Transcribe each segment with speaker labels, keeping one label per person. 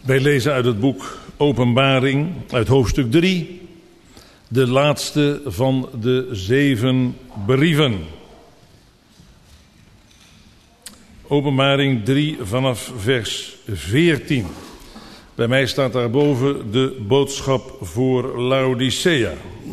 Speaker 1: Wij lezen uit het boek Openbaring, uit hoofdstuk 3, de laatste van de 7 brieven. Openbaring 3 vanaf vers 14. Bij mij staat daarboven de boodschap voor Laodicea.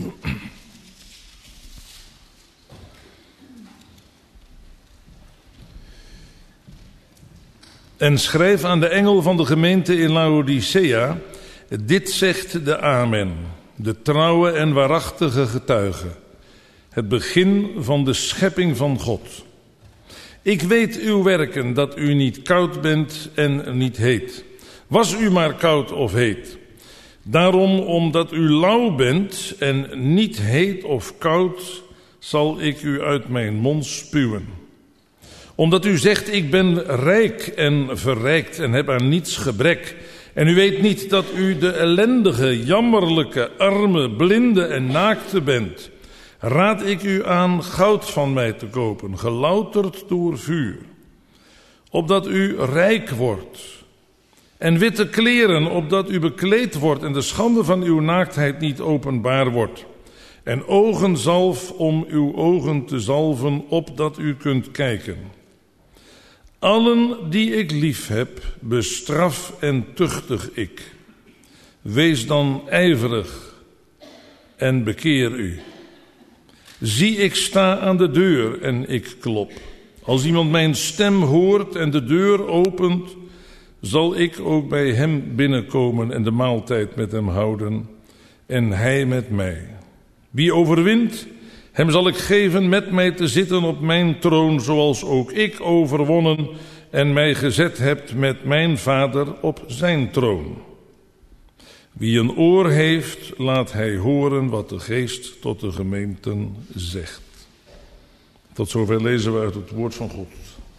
Speaker 1: En schrijf aan de engel van de gemeente in Laodicea: dit zegt de Amen, de trouwe en waarachtige getuige, het begin van de schepping van God. Ik weet uw werken, dat u niet koud bent en niet heet. Was u maar koud of heet. Daarom, omdat u lauw bent en niet heet of koud, zal ik u uit mijn mond spuwen. Omdat u zegt, ik ben rijk en verrijkt en heb aan niets gebrek. En u weet niet dat u de ellendige, jammerlijke, arme, blinde en naakte bent. Raad ik u aan goud van mij te kopen, gelouterd door vuur. Opdat u rijk wordt. En witte kleren, opdat u bekleed wordt en de schande van uw naaktheid niet openbaar wordt. En ogenzalf om uw ogen te zalven, opdat u kunt kijken. Allen die ik lief heb, bestraf en tuchtig ik. Wees dan ijverig en bekeer u. Zie, ik sta aan de deur en ik klop. Als iemand mijn stem hoort en de deur opent, zal ik ook bij hem binnenkomen en de maaltijd met hem houden en hij met mij. Wie overwint, hem zal ik geven met mij te zitten op mijn troon, zoals ook ik overwonnen en mij gezet heb met mijn Vader op zijn troon. Wie een oor heeft, laat hij horen wat de Geest tot de gemeenten zegt. Tot zover lezen we uit het woord van God.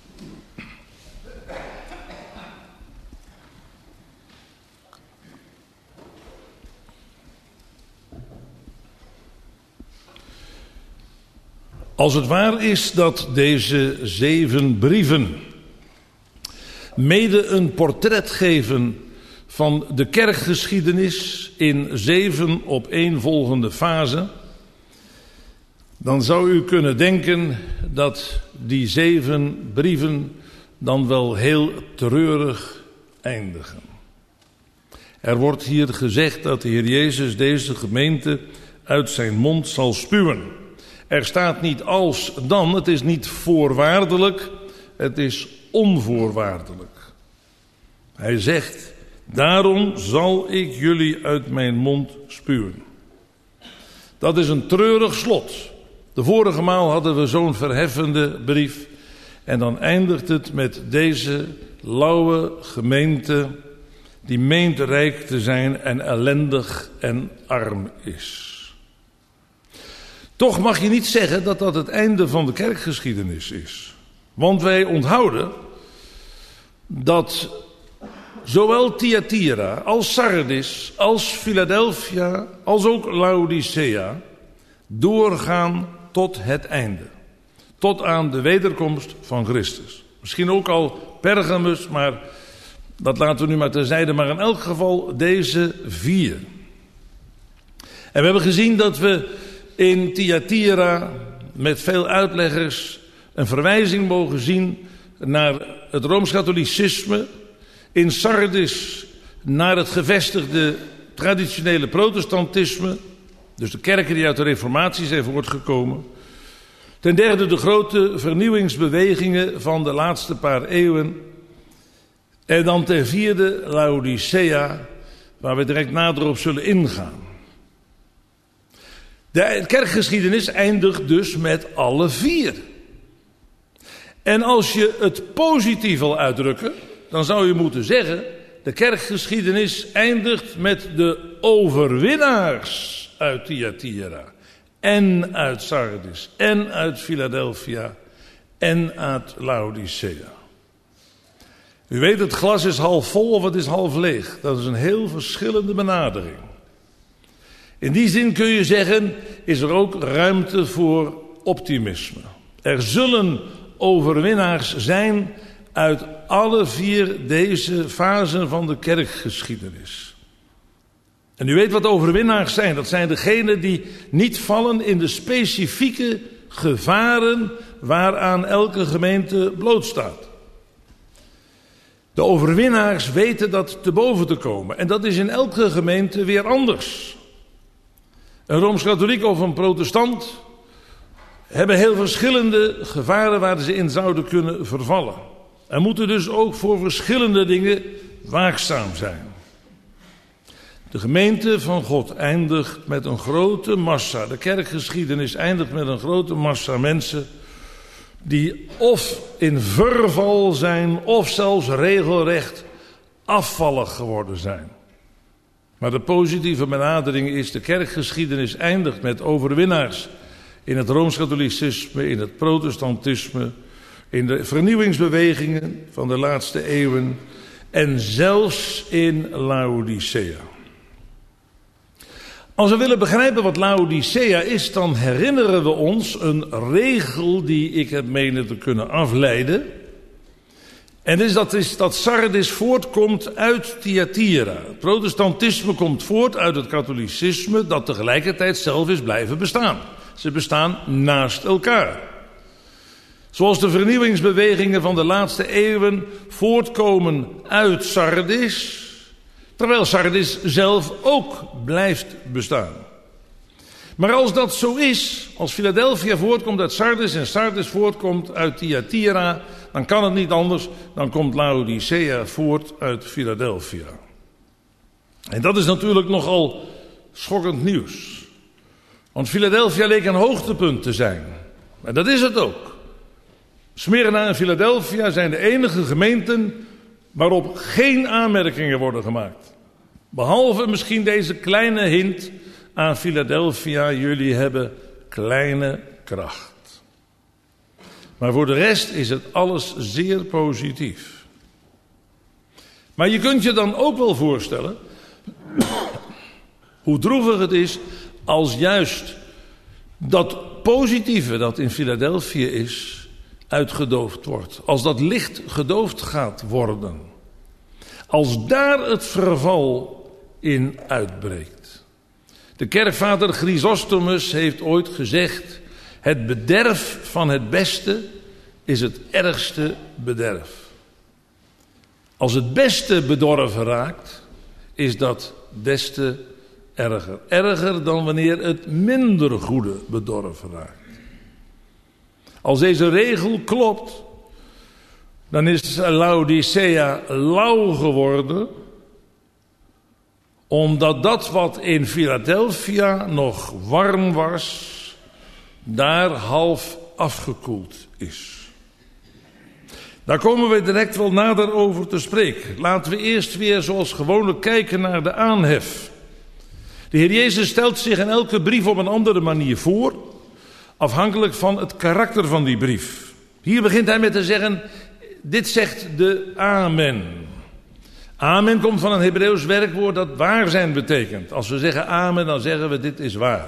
Speaker 1: Als het waar is dat deze 7 brieven mede een portret geven van de kerkgeschiedenis in 7 opeenvolgende fasen, dan zou u kunnen denken dat die 7 brieven dan wel heel treurig eindigen. Er wordt hier gezegd dat de Heer Jezus deze gemeente uit zijn mond zal spuwen. Er staat niet als dan, het is niet voorwaardelijk, het is onvoorwaardelijk. Hij zegt, daarom zal ik jullie uit mijn mond spuwen. Dat is een treurig slot. De vorige maal hadden we zo'n verheffende brief. En dan eindigt het met deze lauwe gemeente die meent rijk te zijn en ellendig en arm is. Toch mag je niet zeggen dat dat het einde van de kerkgeschiedenis is. Want wij onthouden dat zowel Thyatira als Sardis als Philadelphia als ook Laodicea doorgaan tot het einde. Tot aan de wederkomst van Christus. Misschien ook al Pergamus, maar dat laten we nu maar terzijde. Maar in elk geval deze 4. En we hebben gezien dat we in Thyatira met veel uitleggers een verwijzing mogen zien naar het Rooms-Katholicisme. In Sardis naar het gevestigde traditionele protestantisme. Dus de kerken die uit de Reformatie zijn voortgekomen. Ten derde de grote vernieuwingsbewegingen van de laatste paar eeuwen. En dan ten vierde Laodicea, waar we direct nader op zullen ingaan. De kerkgeschiedenis eindigt dus met alle 4. En als je het positief wil uitdrukken, dan zou je moeten zeggen, de kerkgeschiedenis eindigt met de overwinnaars uit Thyatira. En uit Sardis. En uit Philadelphia. En uit Laodicea. U weet, het glas is half vol of het is half leeg. Dat is een heel verschillende benadering. In die zin kun je zeggen, is er ook ruimte voor optimisme. Er zullen overwinnaars zijn uit alle 4 deze fasen van de kerkgeschiedenis. En u weet wat overwinnaars zijn. Dat zijn degenen die niet vallen in de specifieke gevaren waaraan elke gemeente blootstaat. De overwinnaars weten dat te boven te komen. En dat is in elke gemeente weer anders. Een Rooms-Katholiek of een protestant hebben heel verschillende gevaren waar ze in zouden kunnen vervallen. En moeten dus ook voor verschillende dingen waakzaam zijn. De gemeente van God eindigt met een grote massa. De kerkgeschiedenis eindigt met een grote massa mensen die of in verval zijn of zelfs regelrecht afvallig geworden zijn. Maar de positieve benadering is: de kerkgeschiedenis eindigt met overwinnaars in het Rooms-Katholicisme, in het protestantisme, in de vernieuwingsbewegingen van de laatste eeuwen en zelfs in Laodicea. Als we willen begrijpen wat Laodicea is, dan herinneren we ons een regel die ik heb menen te kunnen afleiden. En dat is dat Sardis voortkomt uit Thyatira. Het protestantisme komt voort uit het katholicisme dat tegelijkertijd zelf is blijven bestaan. Ze bestaan naast elkaar. Zoals de vernieuwingsbewegingen van de laatste eeuwen voortkomen uit Sardis, terwijl Sardis zelf ook blijft bestaan. Maar als dat zo is, als Philadelphia voortkomt uit Sardis en Sardis voortkomt uit Thyatira, dan kan het niet anders, dan komt Laodicea voort uit Philadelphia. En dat is natuurlijk nogal schokkend nieuws. Want Philadelphia leek een hoogtepunt te zijn. En dat is het ook. Smyrna en Philadelphia zijn de enige gemeenten waarop geen aanmerkingen worden gemaakt. Behalve misschien deze kleine hint aan Philadelphia: jullie hebben kleine kracht. Maar voor de rest is het alles zeer positief. Maar je kunt je dan ook wel voorstellen hoe droevig het is als juist dat positieve dat in Philadelphia is uitgedoofd wordt. Als dat licht gedoofd gaat worden. Als daar het verval in uitbreekt. De kerkvader Chrysostomus heeft ooit gezegd: het bederf van het beste is het ergste bederf. Als het beste bedorven raakt, is dat des te erger. Erger dan wanneer het minder goede bedorven raakt. Als deze regel klopt, dan is Laodicea lauw geworden, omdat dat wat in Philadelphia nog warm was, daar half afgekoeld is. Daar komen we direct wel nader over te spreken. Laten we eerst weer zoals gewoonlijk kijken naar de aanhef. De Heer Jezus stelt zich in elke brief op een andere manier voor, afhankelijk van het karakter van die brief. Hier begint hij met te zeggen: dit zegt de Amen. Amen komt van een Hebreeuws werkwoord dat waar zijn betekent. Als we zeggen amen, dan zeggen we dit is waar.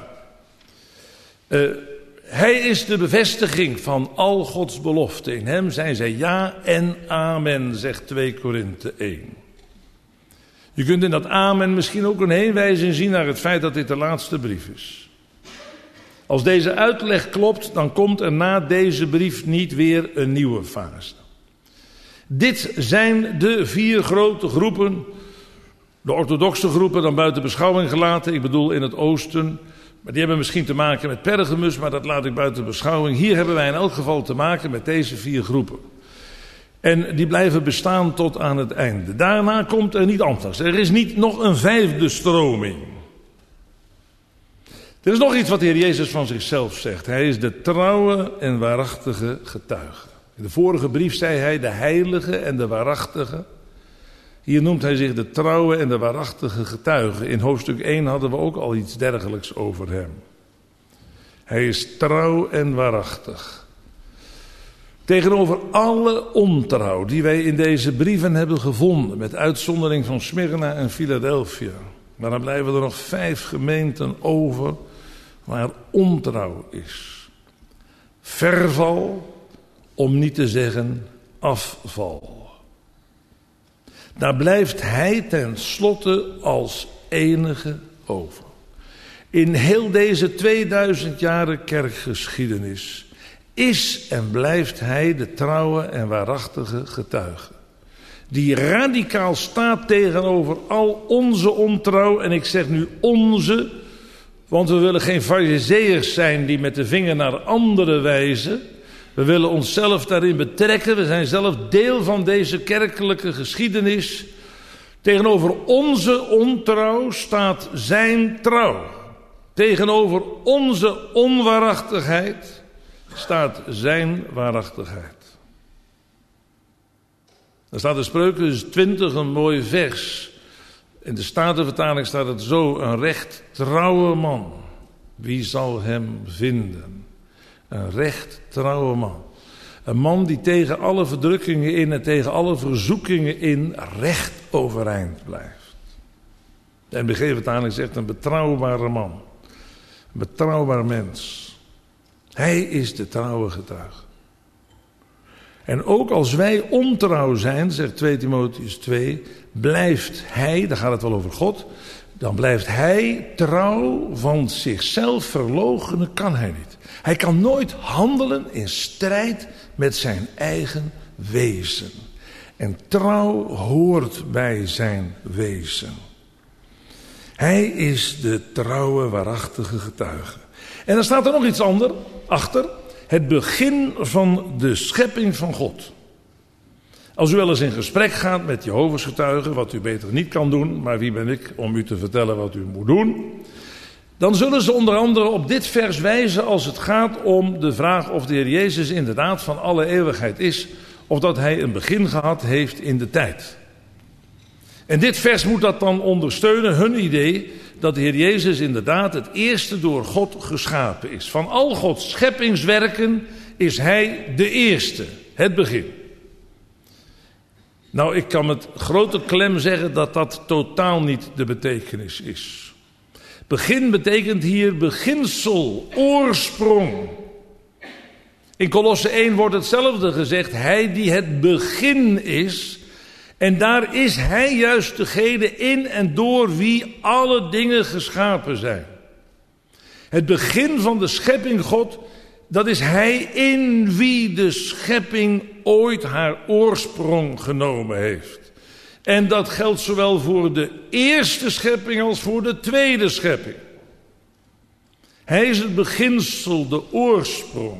Speaker 1: Hij is de bevestiging van al Gods beloften. In hem zijn zij ja en amen, zegt 2 Korinthe 1. Je kunt in dat amen misschien ook een heenwijzing zien naar het feit dat dit de laatste brief is. Als deze uitleg klopt, dan komt er na deze brief niet weer een nieuwe fase. Dit zijn de 4 grote groepen, de orthodoxe groepen dan buiten beschouwing gelaten, ik bedoel in het oosten. Maar die hebben misschien te maken met Pergamus, maar dat laat ik buiten beschouwing. Hier hebben wij in elk geval te maken met deze 4 groepen. En die blijven bestaan tot aan het einde. Daarna komt er niet anders. Er is niet nog een 5e stroming. Er is nog iets wat de Heer Jezus van zichzelf zegt. Hij is de trouwe en waarachtige getuige. In de vorige brief zei hij de heilige en de waarachtige. Hier noemt hij zich de trouwe en de waarachtige getuige. In hoofdstuk 1 hadden we ook al iets dergelijks over hem. Hij is trouw en waarachtig. Tegenover alle ontrouw die wij in deze brieven hebben gevonden, met uitzondering van Smyrna en Philadelphia. Maar dan blijven er nog 5 gemeenten over waar ontrouw is. Verval, om niet te zeggen afval. Daar blijft hij tenslotte als enige over. In heel deze 2000 jaren kerkgeschiedenis is en blijft hij de trouwe en waarachtige getuige. Die radicaal staat tegenover al onze ontrouw. En ik zeg nu onze, want we willen geen farizeeërs zijn die met de vinger naar anderen wijzen. We willen onszelf daarin betrekken. We zijn zelf deel van deze kerkelijke geschiedenis. Tegenover onze ontrouw staat zijn trouw. Tegenover onze onwaarachtigheid staat zijn waarachtigheid. Er staat in Spreuken 20 een mooi vers. In de Statenvertaling staat het zo: een recht trouwe man, wie zal hem vinden? Een recht trouwe man. Een man die tegen alle verdrukkingen in en tegen alle verzoekingen in recht overeind blijft. De NBG-vertaling zegt een betrouwbare man. Een betrouwbaar mens. Hij is de trouwe getuige. En ook als wij ontrouw zijn, zegt 2 Timotheüs 2, blijft hij, daar gaat het wel over God, dan blijft hij trouw, van zichzelf verloochenen kan hij niet. Hij kan nooit handelen in strijd met zijn eigen wezen. En trouw hoort bij zijn wezen. Hij is de trouwe, waarachtige getuige. En dan staat er nog iets anders achter. Het begin van de schepping van God. Als u wel eens in gesprek gaat met Jehovah's getuigen, wat u beter niet kan doen, maar wie ben ik om u te vertellen wat u moet doen, dan zullen ze onder andere op dit vers wijzen als het gaat om de vraag of de Heer Jezus inderdaad van alle eeuwigheid is, of dat hij een begin gehad heeft in de tijd. En dit vers moet dat dan ondersteunen, hun idee dat de Heer Jezus inderdaad het eerste door God geschapen is. Van al Gods scheppingswerken is hij de eerste, het begin. Nou, ik kan met grote klem zeggen dat dat totaal niet de betekenis is. Begin betekent hier beginsel, oorsprong. In Kolosse 1 wordt hetzelfde gezegd, hij die het begin is. En daar is hij juist degene in en door wie alle dingen geschapen zijn. Het begin van de schepping God, dat is hij in wie de schepping ooit haar oorsprong genomen heeft. En dat geldt zowel voor de eerste schepping als voor de tweede schepping. Hij is het beginsel, de oorsprong.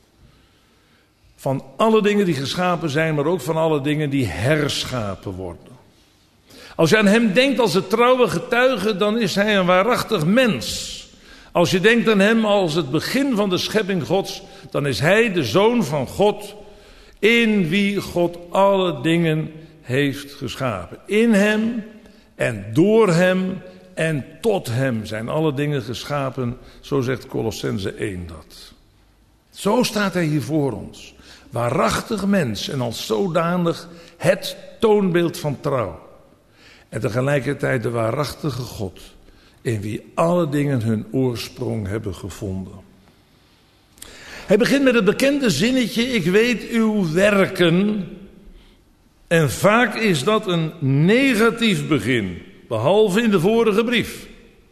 Speaker 1: Van alle dingen die geschapen zijn, maar ook van alle dingen die herschapen worden. Als je aan hem denkt als een trouwe getuige, dan is hij een waarachtig mens. Als je denkt aan hem als het begin van de schepping Gods, dan is hij de Zoon van God, in wie God alle dingen heeft geschapen. In hem en door hem en tot hem zijn alle dingen geschapen, zo zegt Kolossenzen 1 dat. Zo staat hij hier voor ons. Waarachtig mens en als zodanig het toonbeeld van trouw. En tegelijkertijd de waarachtige God, in wie alle dingen hun oorsprong hebben gevonden. Hij begint met het bekende zinnetje, ik weet uw werken. En vaak is dat een negatief begin, behalve in de vorige brief.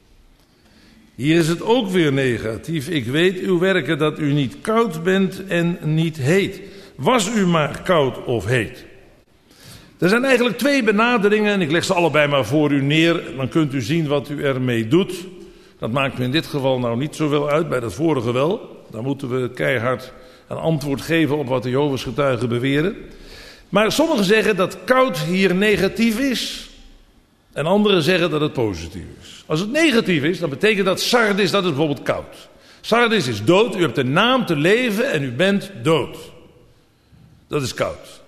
Speaker 1: Hier is het ook weer negatief. Ik weet uw werken dat u niet koud bent en niet heet. Was u maar koud of heet. Er zijn eigenlijk 2 benaderingen en ik leg ze allebei maar voor u neer. Dan kunt u zien wat u ermee doet. Dat maakt me in dit geval nou niet zoveel uit, bij dat vorige wel. Dan moeten we keihard een antwoord geven op wat de Jehovah's getuigen beweren. Maar sommigen zeggen dat koud hier negatief is. En anderen zeggen dat het positief is. Als het negatief is, dan betekent dat sardis, dat is bijvoorbeeld koud. Sardis is dood, u hebt een naam te leven en u bent dood. Dat is koud.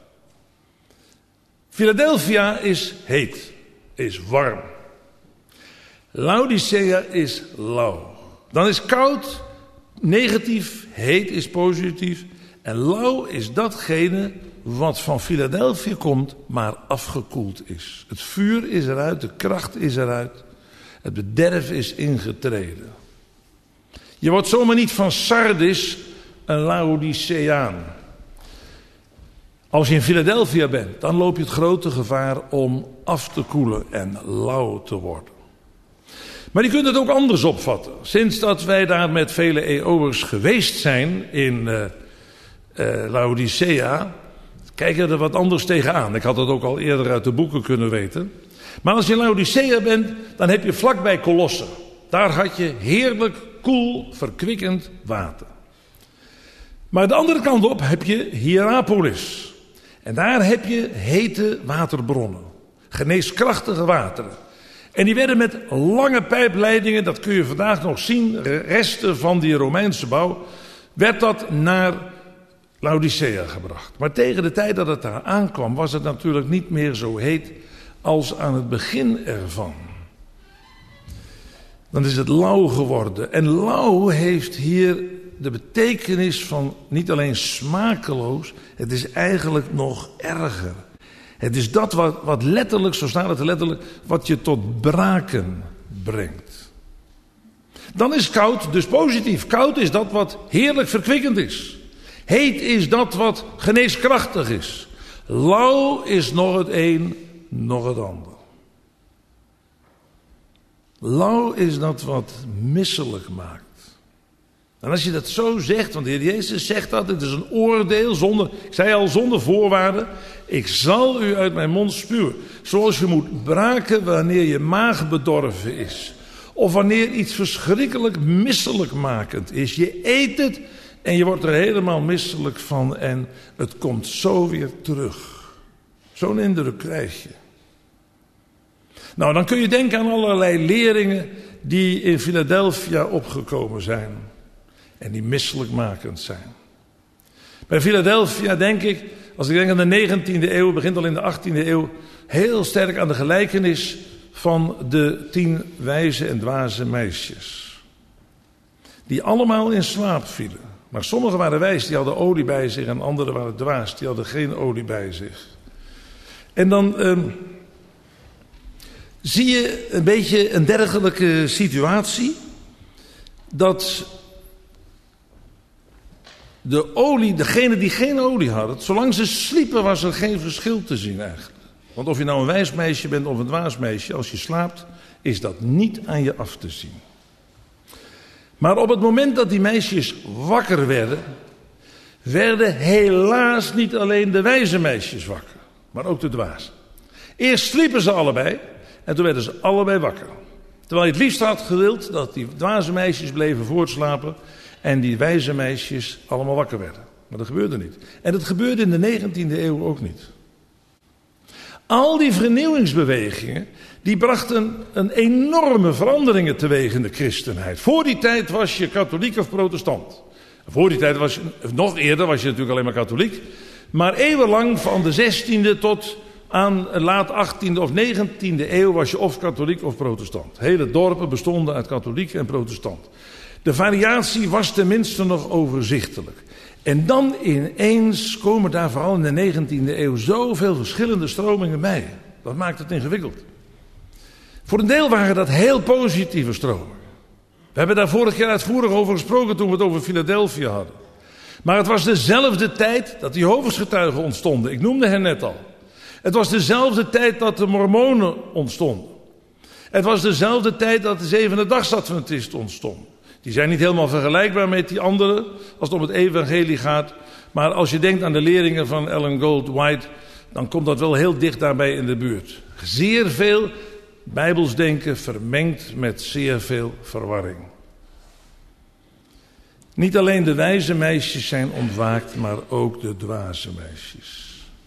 Speaker 1: Philadelphia is heet, is warm. Laodicea is lauw. Dan is koud negatief, heet is positief. En lauw is datgene wat van Philadelphia komt, maar afgekoeld is. Het vuur is eruit, de kracht is eruit. Het bederf is ingetreden. Je wordt zomaar niet van Sardis een Laodiceaan. Als je in Philadelphia bent, dan loop je het grote gevaar om af te koelen en lauw te worden. Maar je kunt het ook anders opvatten. Sinds dat wij daar met vele eeuwers geweest zijn in Laodicea, kijken we er wat anders tegenaan. Ik had het ook al eerder uit de boeken kunnen weten. Maar als je in Laodicea bent, dan heb je vlakbij Colosse. Daar had je heerlijk, koel, verkwikkend water. Maar de andere kant op heb je Hierapolis. En daar heb je hete waterbronnen. Geneeskrachtige wateren. En die werden met lange pijpleidingen, dat kun je vandaag nog zien, resten van die Romeinse bouw, werd dat naar Laodicea gebracht. Maar tegen de tijd dat het daar aankwam, was het natuurlijk niet meer zo heet als aan het begin ervan. Dan is het lauw geworden. En lauw heeft hier de betekenis van niet alleen smakeloos, het is eigenlijk nog erger. Het is dat wat letterlijk, zo staat het letterlijk, wat je tot braken brengt. Dan is koud dus positief. Koud is dat wat heerlijk verkwikkend is. Heet is dat wat geneeskrachtig is. Lauw is nog het een, nog het ander. Lauw is dat wat misselijk maakt. En als je dat zo zegt, want de Heer Jezus zegt dat, het is een oordeel zonder, ik zei al, zonder voorwaarden. Ik zal u uit mijn mond spuwen. Zoals je moet braken wanneer je maag bedorven is. Of wanneer iets verschrikkelijk misselijkmakend is. Je eet het en je wordt er helemaal misselijk van en het komt zo weer terug. Zo'n indruk krijg je. Nou, dan kun je denken aan allerlei leringen die in Philadelphia opgekomen zijn. En die misselijkmakend zijn. Bij Philadelphia denk ik, als ik denk aan de 19e eeuw, begint al in de 18e eeuw, heel sterk aan de gelijkenis van de 10 wijze en dwaze meisjes. Die allemaal in slaap vielen. Maar sommigen waren wijs, die hadden olie bij zich, en anderen waren dwaas, die hadden geen olie bij zich. En dan zie je een beetje een dergelijke situatie, dat de olie, degene die geen olie hadden, zolang ze sliepen was er geen verschil te zien eigenlijk. Want of je nou een wijs meisje bent of een dwaas meisje, als je slaapt, is dat niet aan je af te zien. Maar op het moment dat die meisjes wakker werden helaas niet alleen de wijze meisjes wakker, maar ook de dwaas. Eerst sliepen ze allebei en toen werden ze allebei wakker. Terwijl je het liefst had gewild dat die dwaze meisjes bleven voortslapen en die wijze meisjes allemaal wakker werden. Maar dat gebeurde niet. En dat gebeurde in de 19e eeuw ook niet. Al die vernieuwingsbewegingen, die brachten een enorme veranderingen teweeg in de christenheid. Voor die tijd was je katholiek of protestant. Voor die tijd was je, nog eerder was je natuurlijk alleen maar katholiek. Maar eeuwenlang van de 16e tot aan laat 18e of 19e eeuw was je of katholiek of protestant. Hele dorpen bestonden uit katholiek en protestant. De variatie was tenminste nog overzichtelijk. En dan ineens komen daar vooral in de 19e eeuw zoveel verschillende stromingen bij. Dat maakt het ingewikkeld. Voor een deel waren dat heel positieve stromingen. We hebben daar vorig jaar uitvoerig over gesproken toen we het over Philadelphia hadden. Maar het was dezelfde tijd dat die Jehovah's-getuigen ontstonden. Ik noemde hen net al. Het was dezelfde tijd dat de Mormonen ontstonden. Het was dezelfde tijd dat de Zevende-dagsadventisten ontstonden. Die zijn niet helemaal vergelijkbaar met die anderen als het om het evangelie gaat. Maar als je denkt aan de leringen van Ellen Gold White, dan komt dat wel heel dicht daarbij in de buurt. Zeer veel bijbels denken vermengd met zeer veel verwarring. Niet alleen de wijze meisjes zijn ontwaakt, maar ook de dwaze meisjes.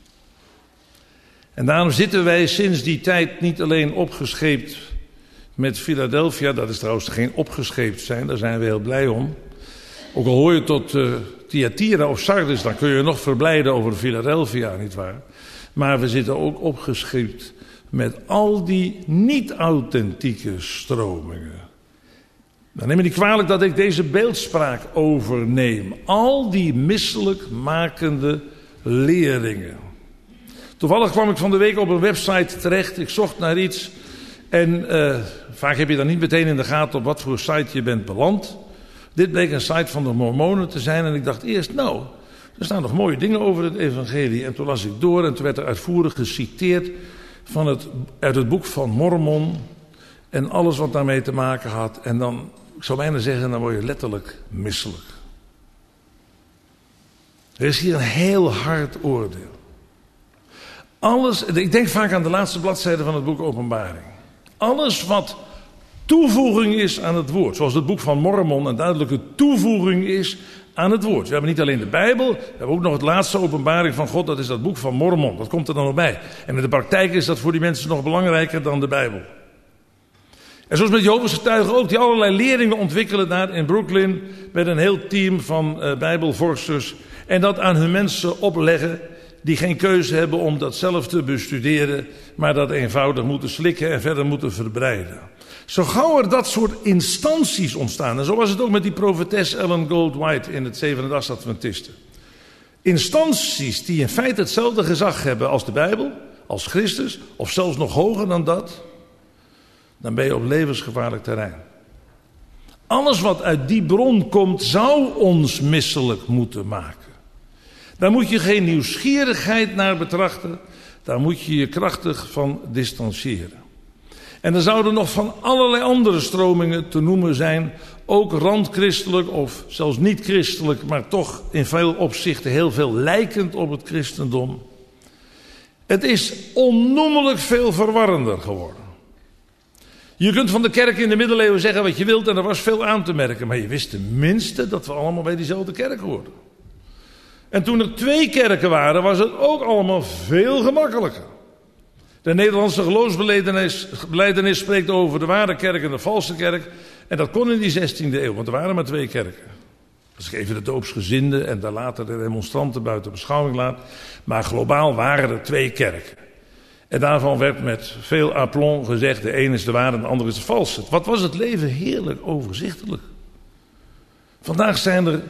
Speaker 1: En daarom zitten wij sinds die tijd niet alleen opgescheept met Philadelphia. Dat is trouwens geen opgescheept zijn, daar zijn we heel blij om. Ook al hoor je tot Thyatira of Sardis, dan kun je nog verblijden over Philadelphia, nietwaar? Maar we zitten ook opgescheept met al die niet-authentieke stromingen. Dan neem me niet kwalijk dat ik deze beeldspraak overneem. Al die misselijkmakende leringen. Toevallig kwam ik van de week op een website terecht. Ik zocht naar iets. En vaak heb je dan niet meteen in de gaten op wat voor site je bent beland. Dit bleek een site van de Mormonen te zijn. En ik dacht eerst, nou, Er staan nog mooie dingen over het evangelie. En toen las ik door en toen werd er uitvoerig geciteerd uit het boek van Mormon. En alles wat daarmee te maken had. En dan, ik zou bijna zeggen, dan word je letterlijk misselijk. Er is hier een heel hard oordeel. Ik denk vaak aan de laatste bladzijde van het boek Openbaring. Alles wat toevoeging is aan het woord. Zoals het boek van Mormon een duidelijke toevoeging is aan het woord. We hebben niet alleen de Bijbel, we hebben ook nog het laatste Openbaring van God. Dat is dat boek van Mormon. Dat komt er dan nog bij. En in de praktijk is dat voor die mensen nog belangrijker dan de Bijbel. En zoals met Jehovah's getuigen ook, die allerlei leerlingen ontwikkelen daar in Brooklyn met een heel team van Bijbelvorsters. En dat aan hun mensen opleggen die geen keuze hebben om dat zelf te bestuderen, maar dat eenvoudig moeten slikken en verder moeten verbreiden. Zo gauw er dat soort instanties ontstaan, en zo was het ook met die profetes Ellen Goldwhite in het Zevende-dags Adventisten. Instanties die in feite hetzelfde gezag hebben als de Bijbel, als Christus, of zelfs nog hoger dan dat, dan ben je op levensgevaarlijk terrein. Alles wat uit die bron komt, zou ons misselijk moeten maken. Daar moet je geen nieuwsgierigheid naar betrachten. Daar moet je je krachtig van distancieren. En er zouden nog van allerlei andere stromingen te noemen zijn. Ook randchristelijk of zelfs niet christelijk, maar toch in veel opzichten heel veel lijkend op het christendom. Het is onnoemelijk veel verwarrender geworden. Je kunt van de kerk in de middeleeuwen zeggen wat je wilt en er was veel aan te merken. Maar je wist tenminste dat we allemaal bij diezelfde kerk hoorden. En toen er 2 kerken waren, was het ook allemaal veel gemakkelijker. De Nederlandse geloofsbelijdenis spreekt over de ware kerk en de valse kerk. En dat kon in die 16e eeuw, want er waren maar 2 kerken. Als ik even de doopsgezinden en daar later de demonstranten buiten beschouwing laat. Maar globaal waren er 2 kerken. En daarvan werd met veel aplomb gezegd, de een is de ware en de ander is de valse. Wat was het leven heerlijk overzichtelijk. Vandaag zijn er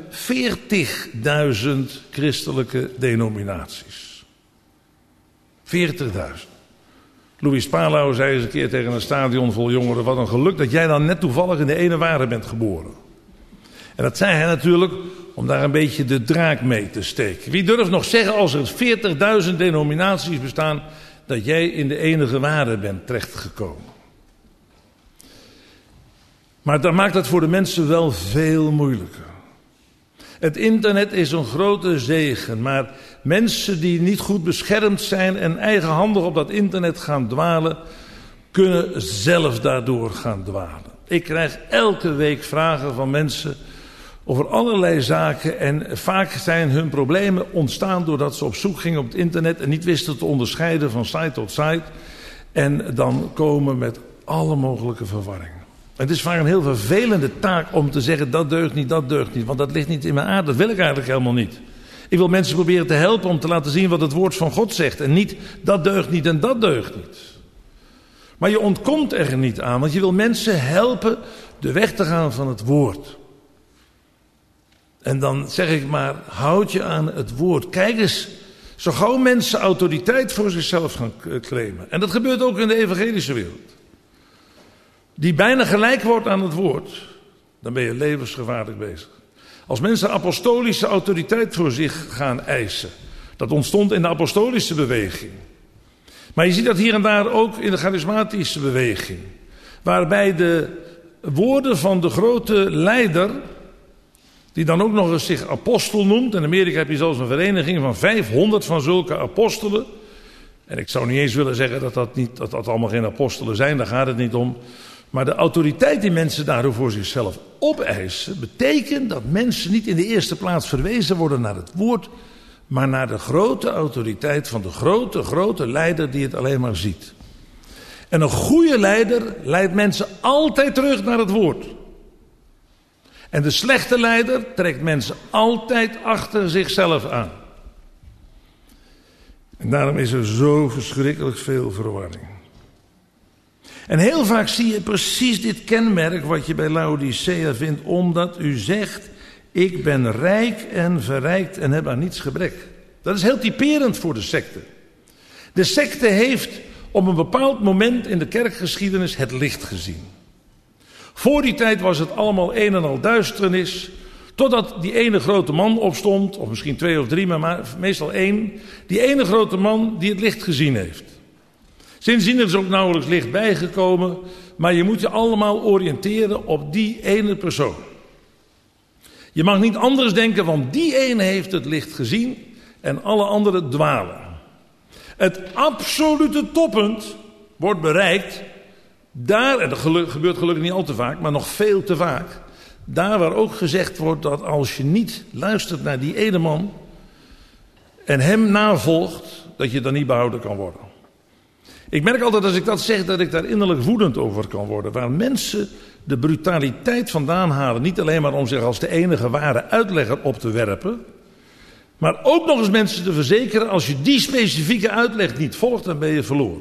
Speaker 1: 40.000 christelijke denominaties. 40.000. Louis Palau zei eens een keer tegen een stadion vol jongeren, wat een geluk dat jij dan net toevallig in de ene ware bent geboren. En dat zei hij natuurlijk om daar een beetje de draak mee te steken. Wie durft nog zeggen als er 40.000 denominaties bestaan, dat jij in de enige ware bent terechtgekomen. Maar dat maakt het voor de mensen wel veel moeilijker. Het internet is een grote zegen, maar mensen die niet goed beschermd zijn en eigenhandig op dat internet gaan dwalen, kunnen zelf daardoor gaan dwalen. Ik krijg elke week vragen van mensen over allerlei zaken en vaak zijn hun problemen ontstaan doordat ze op zoek gingen op het internet en niet wisten te onderscheiden van site tot site en dan komen met alle mogelijke verwarringen. Het is vaak een heel vervelende taak om te zeggen dat deugt niet, want dat ligt niet in mijn aard, dat wil ik eigenlijk helemaal niet. Ik wil mensen proberen te helpen om te laten zien wat het woord van God zegt en niet dat deugt niet en dat deugt niet. Maar je ontkomt er niet aan, want je wil mensen helpen de weg te gaan van het woord. En dan zeg ik maar, houd je aan het woord. Kijk eens, zo gauw mensen autoriteit voor zichzelf gaan claimen. En dat gebeurt ook in de evangelische wereld. Die bijna gelijk wordt aan het woord, dan ben je levensgevaarlijk bezig. Als mensen apostolische autoriteit voor zich gaan eisen. Dat ontstond in de apostolische beweging. Maar je ziet dat hier en daar ook in de charismatische beweging. Waarbij de woorden van de grote leider, die dan ook nog eens zich apostel noemt. In Amerika heb je zelfs een vereniging van 500 van zulke apostelen. En ik zou niet eens willen zeggen dat dat allemaal geen apostelen zijn, daar gaat het niet om. Maar de autoriteit die mensen daardoor voor zichzelf opeisen, betekent dat mensen niet in de eerste plaats verwezen worden naar het woord, maar naar de grote autoriteit van de grote leider die het alleen maar ziet. En een goede leider leidt mensen altijd terug naar het woord. En de slechte leider trekt mensen altijd achter zichzelf aan. En daarom is er zo verschrikkelijk veel verwarring. En heel vaak zie je precies dit kenmerk wat je bij Laodicea vindt, omdat u zegt, ik ben rijk en verrijkt en heb aan niets gebrek. Dat is heel typerend voor de secte. De secte heeft op een bepaald moment in de kerkgeschiedenis het licht gezien. Voor die tijd was het allemaal een en al duisternis. Totdat die ene grote man opstond, of misschien 2 of 3, maar meestal 1. Die ene grote man die het licht gezien heeft. Sindsdien is er ook nauwelijks licht bijgekomen, maar je moet je allemaal oriënteren op die ene persoon. Je mag niet anders denken, want die ene heeft het licht gezien en alle anderen dwalen. Het absolute toppunt wordt bereikt daar, en dat gebeurt gelukkig niet al te vaak, maar nog veel te vaak. Daar waar ook gezegd wordt dat als je niet luistert naar die ene man en hem navolgt, dat je dan niet behouden kan worden. Ik merk altijd als ik dat zeg dat ik daar innerlijk woedend over kan worden. Waar mensen de brutaliteit vandaan halen. Niet alleen maar om zich als de enige ware uitlegger op te werpen. Maar ook nog eens mensen te verzekeren, als je die specifieke uitleg niet volgt, dan ben je verloren.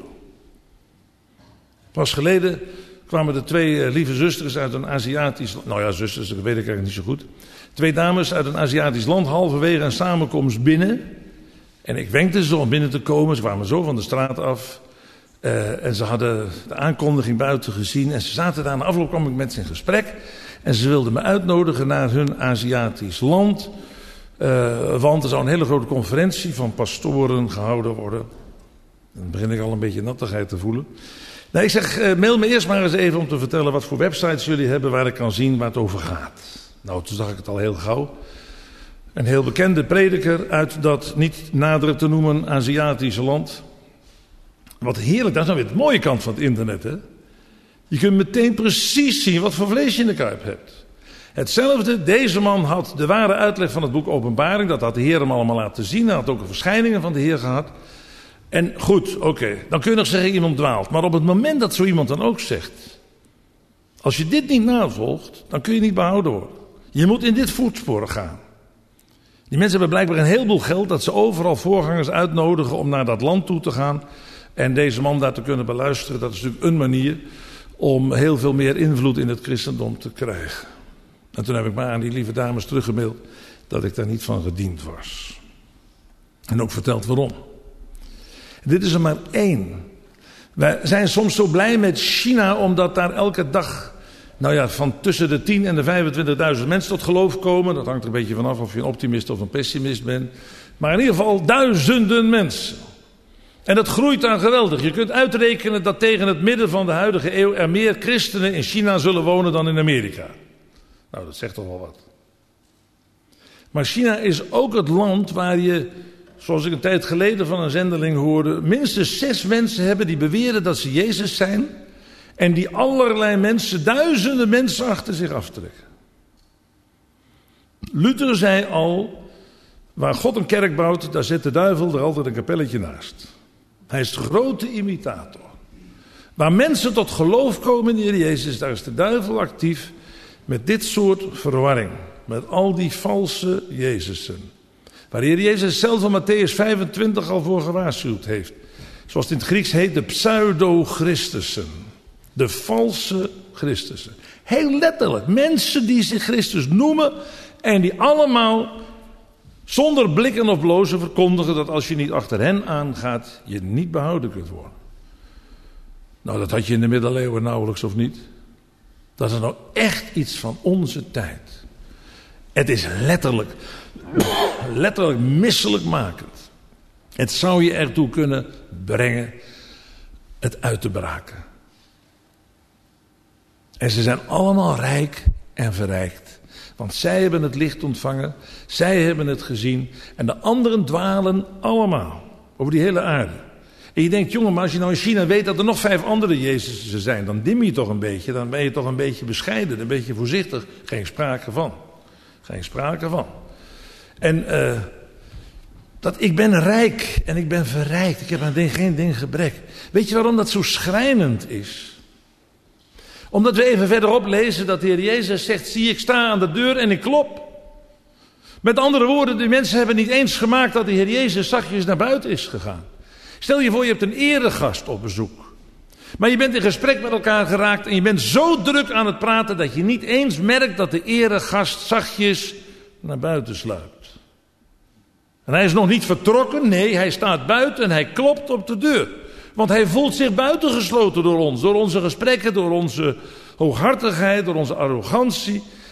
Speaker 1: Pas geleden kwamen er 2 lieve zusters uit een Aziatisch land. Nou ja, zusters, dat weet ik eigenlijk niet zo goed. 2 dames uit een Aziatisch land, halverwege een samenkomst binnen. En ik wenkte ze om binnen te komen. Ze kwamen zo van de straat af. En ze hadden de aankondiging buiten gezien. En ze zaten daar, na afloop kwam ik met ze in gesprek. En ze wilden me uitnodigen naar hun Aziatisch land. Want er zou een hele grote conferentie van pastoren gehouden worden. Dan begin ik al een beetje nattigheid te voelen. Nou, ik zeg, mail me eerst maar eens even om te vertellen wat voor websites jullie hebben waar ik kan zien waar het over gaat. Nou, toen zag ik het al heel gauw. Een heel bekende prediker uit dat niet nader te noemen Aziatische land. Wat heerlijk, dat is nou weer de mooie kant van het internet, hè. Je kunt meteen precies zien wat voor vlees je in de kuip hebt. Hetzelfde, deze man had de ware uitleg van het boek Openbaring. Dat had de Heer hem allemaal laten zien. Hij had ook de verschijningen van de Heer gehad. En goed, oké, dan kun je nog zeggen iemand dwaalt. Maar op het moment dat zo iemand dan ook zegt, als je dit niet navolgt, dan kun je niet behouden worden. Je moet in dit voetspoor gaan. Die mensen hebben blijkbaar een heleboel geld dat ze overal voorgangers uitnodigen om naar dat land toe te gaan. En deze man daar te kunnen beluisteren, dat is natuurlijk een manier om heel veel meer invloed in het christendom te krijgen. En toen heb ik maar aan die lieve dames teruggemaild dat ik daar niet van gediend was. En ook verteld waarom. Dit is er maar 1. Wij zijn soms zo blij met China omdat daar elke dag, nou ja, van tussen de 10 en de 25.000 mensen tot geloof komen. Dat hangt er een beetje vanaf of je een optimist of een pessimist bent. Maar in ieder geval duizenden mensen. En dat groeit dan geweldig. Je kunt uitrekenen dat tegen het midden van de huidige eeuw er meer christenen in China zullen wonen dan in Amerika. Nou, dat zegt toch wel wat. Maar China is ook het land waar je, zoals ik een tijd geleden van een zendeling hoorde, minstens 6 mensen hebben die beweren dat ze Jezus zijn. En die allerlei mensen, duizenden mensen achter zich aftrekken. Luther zei al, waar God een kerk bouwt, daar zet de duivel er altijd een kapelletje naast. Hij is de grote imitator. Waar mensen tot geloof komen in de Heer Jezus, daar is de duivel actief met dit soort verwarring. Met al die valse Jezusen. Waar de Heer Jezus zelf van Matthäus 25 al voor gewaarschuwd heeft. Zoals het in het Grieks heet, de pseudo-Christussen. De valse Christussen. Heel letterlijk, mensen die zich Christus noemen en die allemaal zonder blikken of blozen verkondigen dat als je niet achter hen aangaat, je niet behouden kunt worden. Nou, dat had je in de middeleeuwen nauwelijks of niet. Dat is nou echt iets van onze tijd. Het is letterlijk misselijkmakend. Het zou je ertoe kunnen brengen het uit te braken. En ze zijn allemaal rijk en verrijkt. Want zij hebben het licht ontvangen. Zij hebben het gezien. En de anderen dwalen allemaal. Over die hele aarde. En je denkt, jongen, maar als je nou in China weet dat er nog 5 andere Jezusen zijn. Dan dim je toch een beetje. Dan ben je toch een beetje bescheiden. Een beetje voorzichtig. Geen sprake van. Geen sprake van. En ik ben rijk. En ik ben verrijkt. Ik heb aan geen ding gebrek. Weet je waarom dat zo schrijnend is? Omdat we even verderop lezen dat de Heer Jezus zegt, zie ik sta aan de deur en ik klop. Met andere woorden, die mensen hebben niet eens gemaakt dat de Heer Jezus zachtjes naar buiten is gegaan. Stel je voor, je hebt een eregast op bezoek. Maar je bent in gesprek met elkaar geraakt en je bent zo druk aan het praten dat je niet eens merkt dat de eregast zachtjes naar buiten sluipt. En hij is nog niet vertrokken, nee, hij staat buiten en hij klopt op de deur. Want hij voelt zich buitengesloten door ons, door onze gesprekken, door onze hooghartigheid, door onze arrogantie.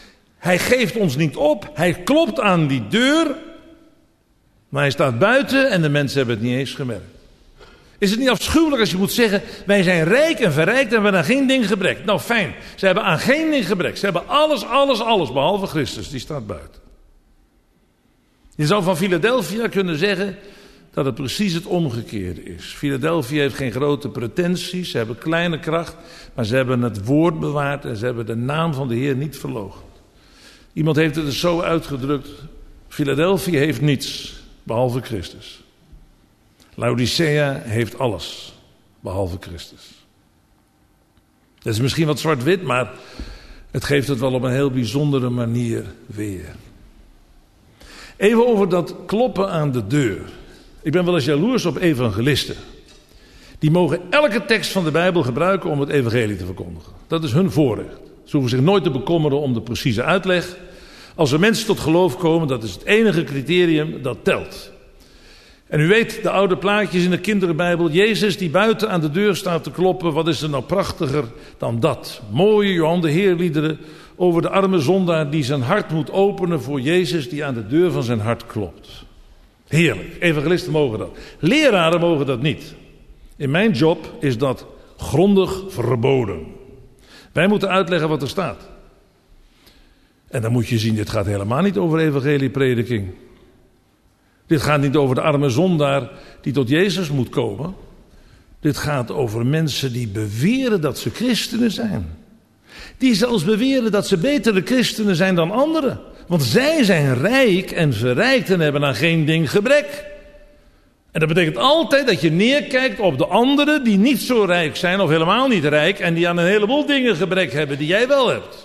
Speaker 1: Hij geeft ons niet op. Hij klopt aan die deur. Maar hij staat buiten en de mensen hebben het niet eens gemerkt. Is het niet afschuwelijk als je moet zeggen, wij zijn rijk en verrijkt en we hebben aan geen ding gebrek. Nou fijn, ze hebben aan geen ding gebrek. Ze hebben alles, behalve Christus, die staat buiten. Je zou van Philadelphia kunnen zeggen dat het precies het omgekeerde is. Philadelphia heeft geen grote pretenties, ze hebben kleine kracht, maar ze hebben het woord bewaard en ze hebben de naam van de Heer niet verloochend. Iemand heeft het dus zo uitgedrukt, Philadelphia heeft niets, behalve Christus. Laodicea heeft alles, behalve Christus. Dat is misschien wat zwart-wit, maar het geeft het wel op een heel bijzondere manier weer. Even over dat kloppen aan de deur. Ik ben wel eens jaloers op evangelisten. Die mogen elke tekst van de Bijbel gebruiken om het evangelie te verkondigen. Dat is hun voorrecht. Ze hoeven zich nooit te bekommeren om de precieze uitleg. Als er mensen tot geloof komen, dat is het enige criterium dat telt. En u weet, de oude plaatjes in de kinderenbijbel. Jezus die buiten aan de deur staat te kloppen. Wat is er nou prachtiger dan dat? Mooie Johan de Heerliederen over de arme zondaar die zijn hart moet openen voor Jezus die aan de deur van zijn hart klopt. Heerlijk, evangelisten mogen dat. Leraren mogen dat niet. In mijn job is dat grondig verboden. Wij moeten uitleggen wat er staat. En dan moet je zien, dit gaat helemaal niet over evangelieprediking. Dit gaat niet over de arme zondaar die tot Jezus moet komen. Dit gaat over mensen die beweren dat ze christenen zijn. Die zelfs beweren dat ze betere christenen zijn dan anderen. Want zij zijn rijk en verrijkt en hebben aan geen ding gebrek. En dat betekent altijd dat je neerkijkt op de anderen die niet zo rijk zijn of helemaal niet rijk. En die aan een heleboel dingen gebrek hebben die jij wel hebt.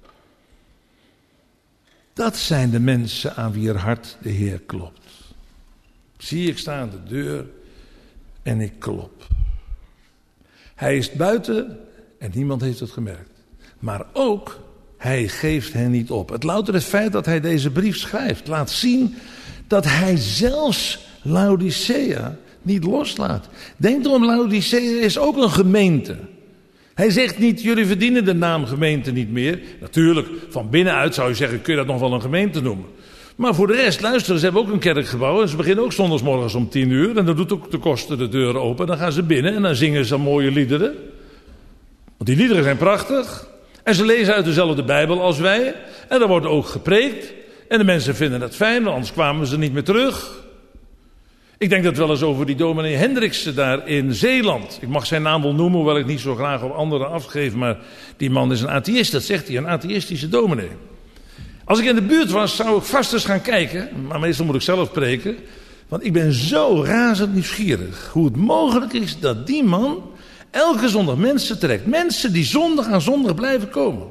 Speaker 1: Dat zijn de mensen aan wie hart de Heer klopt. Zie, ik sta aan de deur en ik klop. Hij is buiten en niemand heeft het gemerkt. Maar ook, hij geeft hen niet op. Het loutere feit dat hij deze brief schrijft laat zien dat hij zelfs Laodicea niet loslaat. Denk erom, Laodicea is ook een gemeente. Hij zegt niet, jullie verdienen de naam gemeente niet meer. Natuurlijk, van binnenuit zou je zeggen, kun je dat nog wel een gemeente noemen. Maar voor de rest, luister, ze hebben ook een kerkgebouw en ze beginnen ook zondagsmorgens om 10:00. En dan doet ook de koster de deuren open. Dan gaan ze binnen en dan zingen ze mooie liederen. Want die liederen zijn prachtig. En ze lezen uit dezelfde Bijbel als wij. En er wordt ook gepreekt. En de mensen vinden dat fijn, want anders kwamen ze niet meer terug. Ik denk dat wel eens over die dominee Hendriksen daar in Zeeland. Ik mag zijn naam wel noemen, hoewel ik niet zo graag op anderen afgeef. Maar die man is een atheïst, dat zegt hij, een atheïstische dominee. Als ik in de buurt was, zou ik vast eens gaan kijken. Maar meestal moet ik zelf preken. Want ik ben zo razend nieuwsgierig. Hoe het mogelijk is dat die man elke zondag mensen trekt. Mensen die zondag aan zondag blijven komen.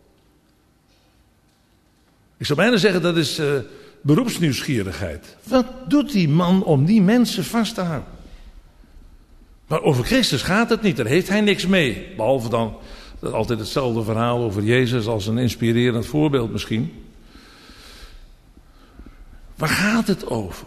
Speaker 1: Ik zou bijna zeggen dat is beroepsnieuwsgierigheid. Wat doet die man om die mensen vast te houden? Maar over Christus gaat het niet. Daar heeft hij niks mee. Behalve dan altijd hetzelfde verhaal over Jezus als een inspirerend voorbeeld misschien. Waar gaat het over?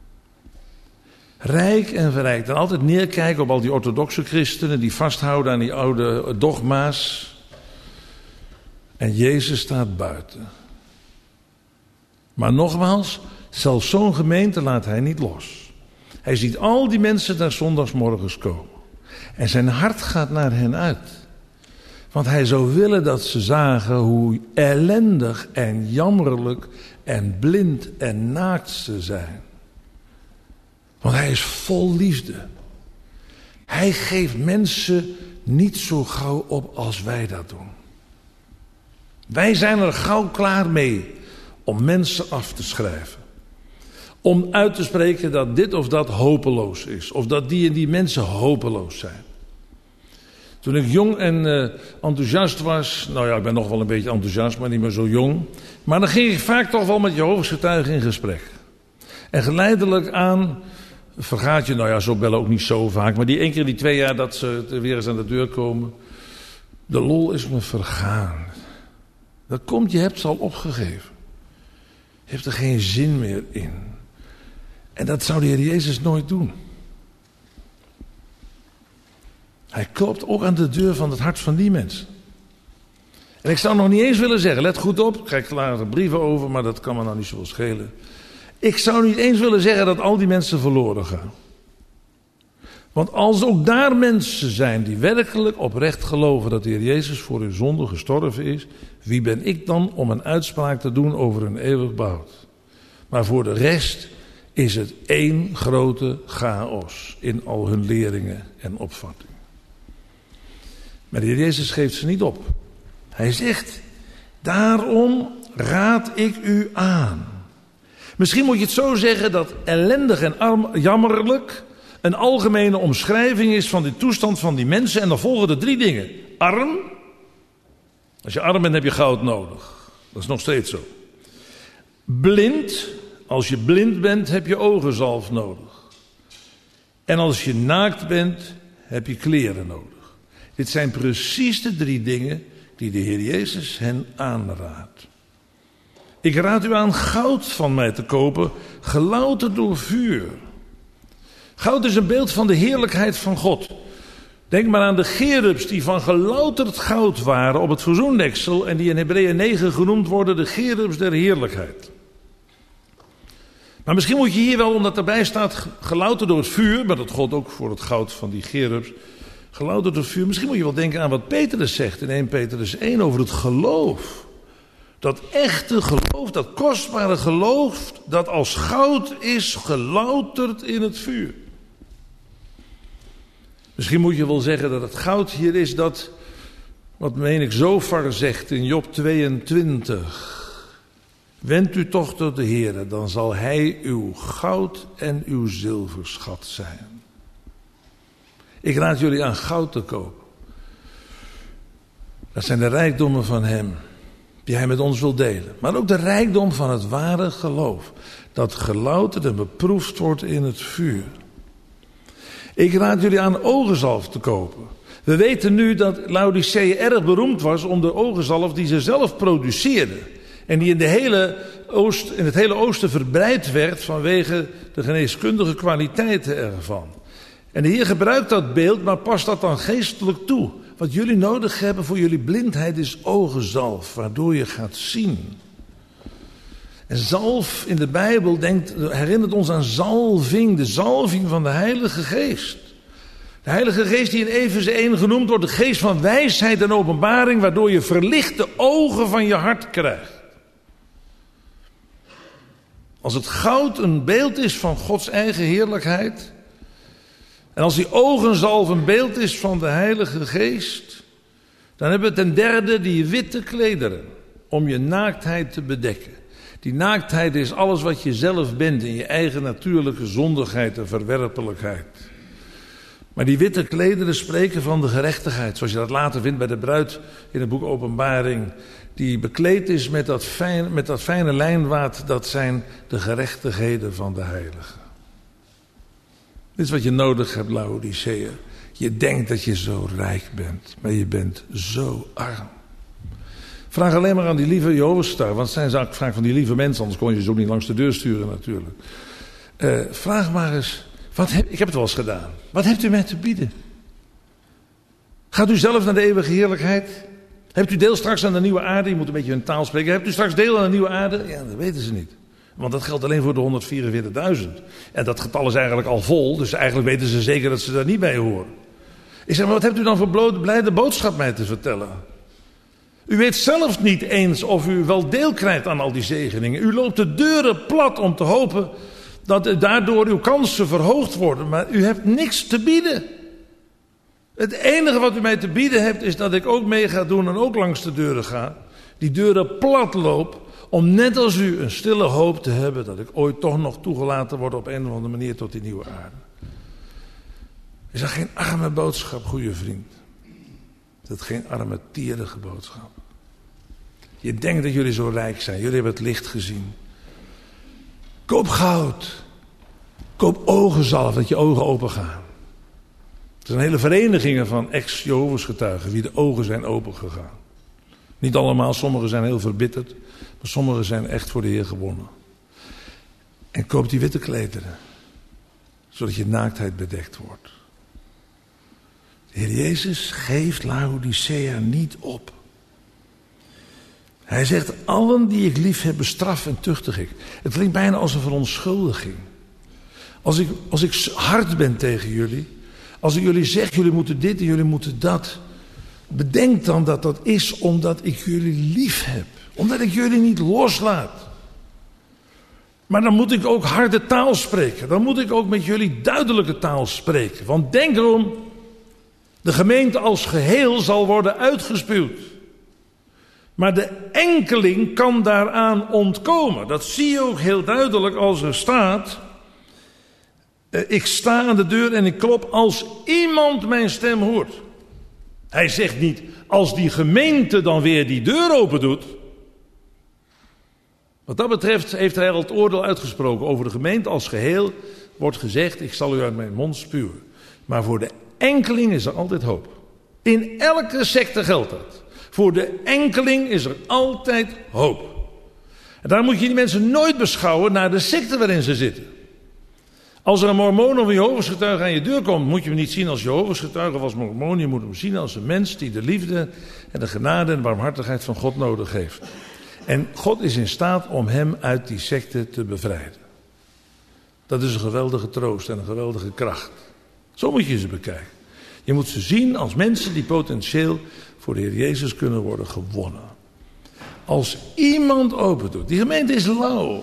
Speaker 1: Rijk en verrijkt. En altijd neerkijken op al die orthodoxe christenen die vasthouden aan die oude dogma's. En Jezus staat buiten. Maar nogmaals, zelfs zo'n gemeente laat hij niet los. Hij ziet al die mensen daar zondagsmorgens komen. En zijn hart gaat naar hen uit. Want hij zou willen dat ze zagen hoe ellendig en jammerlijk en blind en naakt ze zijn. Want hij is vol liefde. Hij geeft mensen niet zo gauw op als wij dat doen. Wij zijn er gauw klaar mee om mensen af te schrijven. Om uit te spreken dat dit of dat hopeloos is. Of dat die en die mensen hopeloos zijn. Toen ik jong en enthousiast was. Nou ja, ik ben nog wel een beetje enthousiast, maar niet meer zo jong. Maar dan ging ik vaak toch wel met Jehovah's getuigen in gesprek. En geleidelijk aan vergaat je, nou ja, zo bellen ook niet zo vaak. Maar die 1 keer in die 2 jaar dat ze weer eens aan de deur komen. De lol is me vergaan. Dat komt, je hebt ze al opgegeven. Je hebt er geen zin meer in. En dat zou de Heer Jezus nooit doen. Hij klopt ook aan de deur van het hart van die mensen. En ik zou nog niet eens willen zeggen, let goed op, ik krijg later brieven over, maar dat kan me nou niet zoveel schelen. Ik zou niet eens willen zeggen dat al die mensen verloren gaan. Want als ook daar mensen zijn die werkelijk oprecht geloven dat de Heer Jezus voor hun zonde gestorven is, wie ben ik dan om een uitspraak te doen over een eeuwig behoud? Maar voor de rest is het één grote chaos in al hun leringen en opvattingen. Maar de Heer Jezus geeft ze niet op. Hij zegt, daarom raad ik u aan. Misschien moet je het zo zeggen dat ellendig en jammerlijk een algemene omschrijving is van de toestand van die mensen. En dan volgen er 3 dingen. Arm. Als je arm bent heb je goud nodig. Dat is nog steeds zo. Blind. Als je blind bent heb je ogenzalf nodig. En als je naakt bent heb je kleren nodig. Dit zijn precies de 3 dingen die de Heer Jezus hen aanraadt. Ik raad u aan goud van mij te kopen, gelouterd door vuur. Goud is een beeld van de heerlijkheid van God. Denk maar aan de cherubs die van gelouterd goud waren op het verzoendeksel en die in Hebreeën 9 genoemd worden de cherubs der heerlijkheid. Maar misschien moet je hier wel, omdat erbij staat gelouterd door het vuur, maar dat gold ook voor het goud van die cherubs, gelouterd door het vuur. Misschien moet je wel denken aan wat Petrus zegt in 1 Petrus 1 over het geloof. Dat echte geloof, dat kostbare geloof, dat als goud is gelouterd in het vuur. Misschien moet je wel zeggen dat het goud hier is dat, wat meen ik Zofar zegt in Job 22. Wend u toch tot de Heere, dan zal hij uw goud en uw zilverschat zijn. Ik raad jullie aan goud te kopen. Dat zijn de rijkdommen van hem, die hij met ons wil delen. Maar ook de rijkdom van het ware geloof, dat gelouterd en beproefd wordt in het vuur. Ik raad jullie aan ogenzalf te kopen. We weten nu dat Laodicea erg beroemd was om de ogenzalf die ze zelf produceerden. En die in het hele oosten verbreid werd vanwege de geneeskundige kwaliteiten ervan. En de Heer gebruikt dat beeld, maar past dat dan geestelijk toe. Wat jullie nodig hebben voor jullie blindheid is ogenzalf, waardoor je gaat zien. En zalf in de Bijbel herinnert ons aan zalving, de zalving van de Heilige Geest. De Heilige Geest die in Efeze 1 genoemd wordt, de geest van wijsheid en openbaring, waardoor je verlichte ogen van je hart krijgt. Als het goud een beeld is van Gods eigen heerlijkheid, en als die ogenzalf een beeld is van de Heilige Geest, dan hebben we ten derde die witte klederen om je naaktheid te bedekken. Die naaktheid is alles wat je zelf bent in je eigen natuurlijke zondigheid en verwerpelijkheid. Maar die witte klederen spreken van de gerechtigheid, zoals je dat later vindt bij de bruid in het boek Openbaring, die bekleed is met dat fijne lijnwaad, dat zijn de gerechtigheden van de heiligen. Dit is wat je nodig hebt, Laodicea. Je denkt dat je zo rijk bent, maar je bent zo arm. Vraag alleen maar aan die lieve Jehovah's-getuigen, want het zijn vaak van die lieve mensen, anders kon je ze ook niet langs de deur sturen natuurlijk. Vraag maar eens, ik heb het wel eens gedaan. Wat hebt u mij te bieden? Gaat u zelf naar de eeuwige heerlijkheid? Hebt u deel straks aan de nieuwe aarde? Je moet een beetje hun taal spreken. Hebt u straks deel aan de nieuwe aarde? Ja, dat weten ze niet. Want dat geldt alleen voor de 144.000. En dat getal is eigenlijk al vol, dus eigenlijk weten ze zeker dat ze daar niet bij horen. Ik zeg, maar wat hebt u dan voor blijde boodschap mij te vertellen? U weet zelf niet eens of u wel deel krijgt aan al die zegeningen. U loopt de deuren plat om te hopen dat daardoor uw kansen verhoogd worden. Maar u hebt niks te bieden. Het enige wat u mij te bieden hebt is dat ik ook mee ga doen en ook langs de deuren ga. Die deuren plat loop om net als u een stille hoop te hebben dat ik ooit toch nog toegelaten word op een of andere manier tot die nieuwe aarde. Is dat geen arme boodschap, goede vriend? Is dat geen arme, tierige boodschap? Je denkt dat jullie zo rijk zijn. Jullie hebben het licht gezien. Koop goud. Koop ogenzalf, dat je ogen open gaan. Er zijn hele verenigingen van ex-Jehovah's getuigen wie de ogen zijn opengegaan. Niet allemaal, sommigen zijn heel verbitterd. Maar sommigen zijn echt voor de Heer gewonnen. En koop die witte klederen. Zodat je naaktheid bedekt wordt. De Heer Jezus geeft Laodicea niet op. Hij zegt, allen die ik lief heb, bestraf en tuchtig ik. Het klinkt bijna als een verontschuldiging. Als ik hard ben tegen jullie, als ik jullie zeg, jullie moeten dit en jullie moeten dat. Bedenk dan dat dat is omdat ik jullie lief heb. Omdat ik jullie niet loslaat. Maar dan moet ik ook harde taal spreken. Dan moet ik ook met jullie duidelijke taal spreken. Want denk erom, de gemeente als geheel zal worden uitgespuwd. Maar de enkeling kan daaraan ontkomen. Dat zie je ook heel duidelijk als er staat: ik sta aan de deur en ik klop als iemand mijn stem hoort. Hij zegt niet, als die gemeente dan weer die deur open doet. Wat dat betreft heeft hij al het oordeel uitgesproken. Over de gemeente als geheel wordt gezegd, ik zal u uit mijn mond spuwen. Maar voor de enkeling is er altijd hoop. In elke secte geldt dat. Voor de enkeling is er altijd hoop. En daar moet je die mensen nooit beschouwen naar de secte waarin ze zitten. Als er een mormoon of een Jehovah's getuige aan je deur komt, moet je hem niet zien als Jehovah's getuige of als mormoon. Je moet hem zien als een mens die de liefde en de genade en de barmhartigheid van God nodig heeft. En God is in staat om hem uit die secte te bevrijden. Dat is een geweldige troost en een geweldige kracht. Zo moet je ze bekijken. Je moet ze zien als mensen die potentieel voor de Heer Jezus kunnen worden gewonnen. Als iemand open doet. Die gemeente is lauw.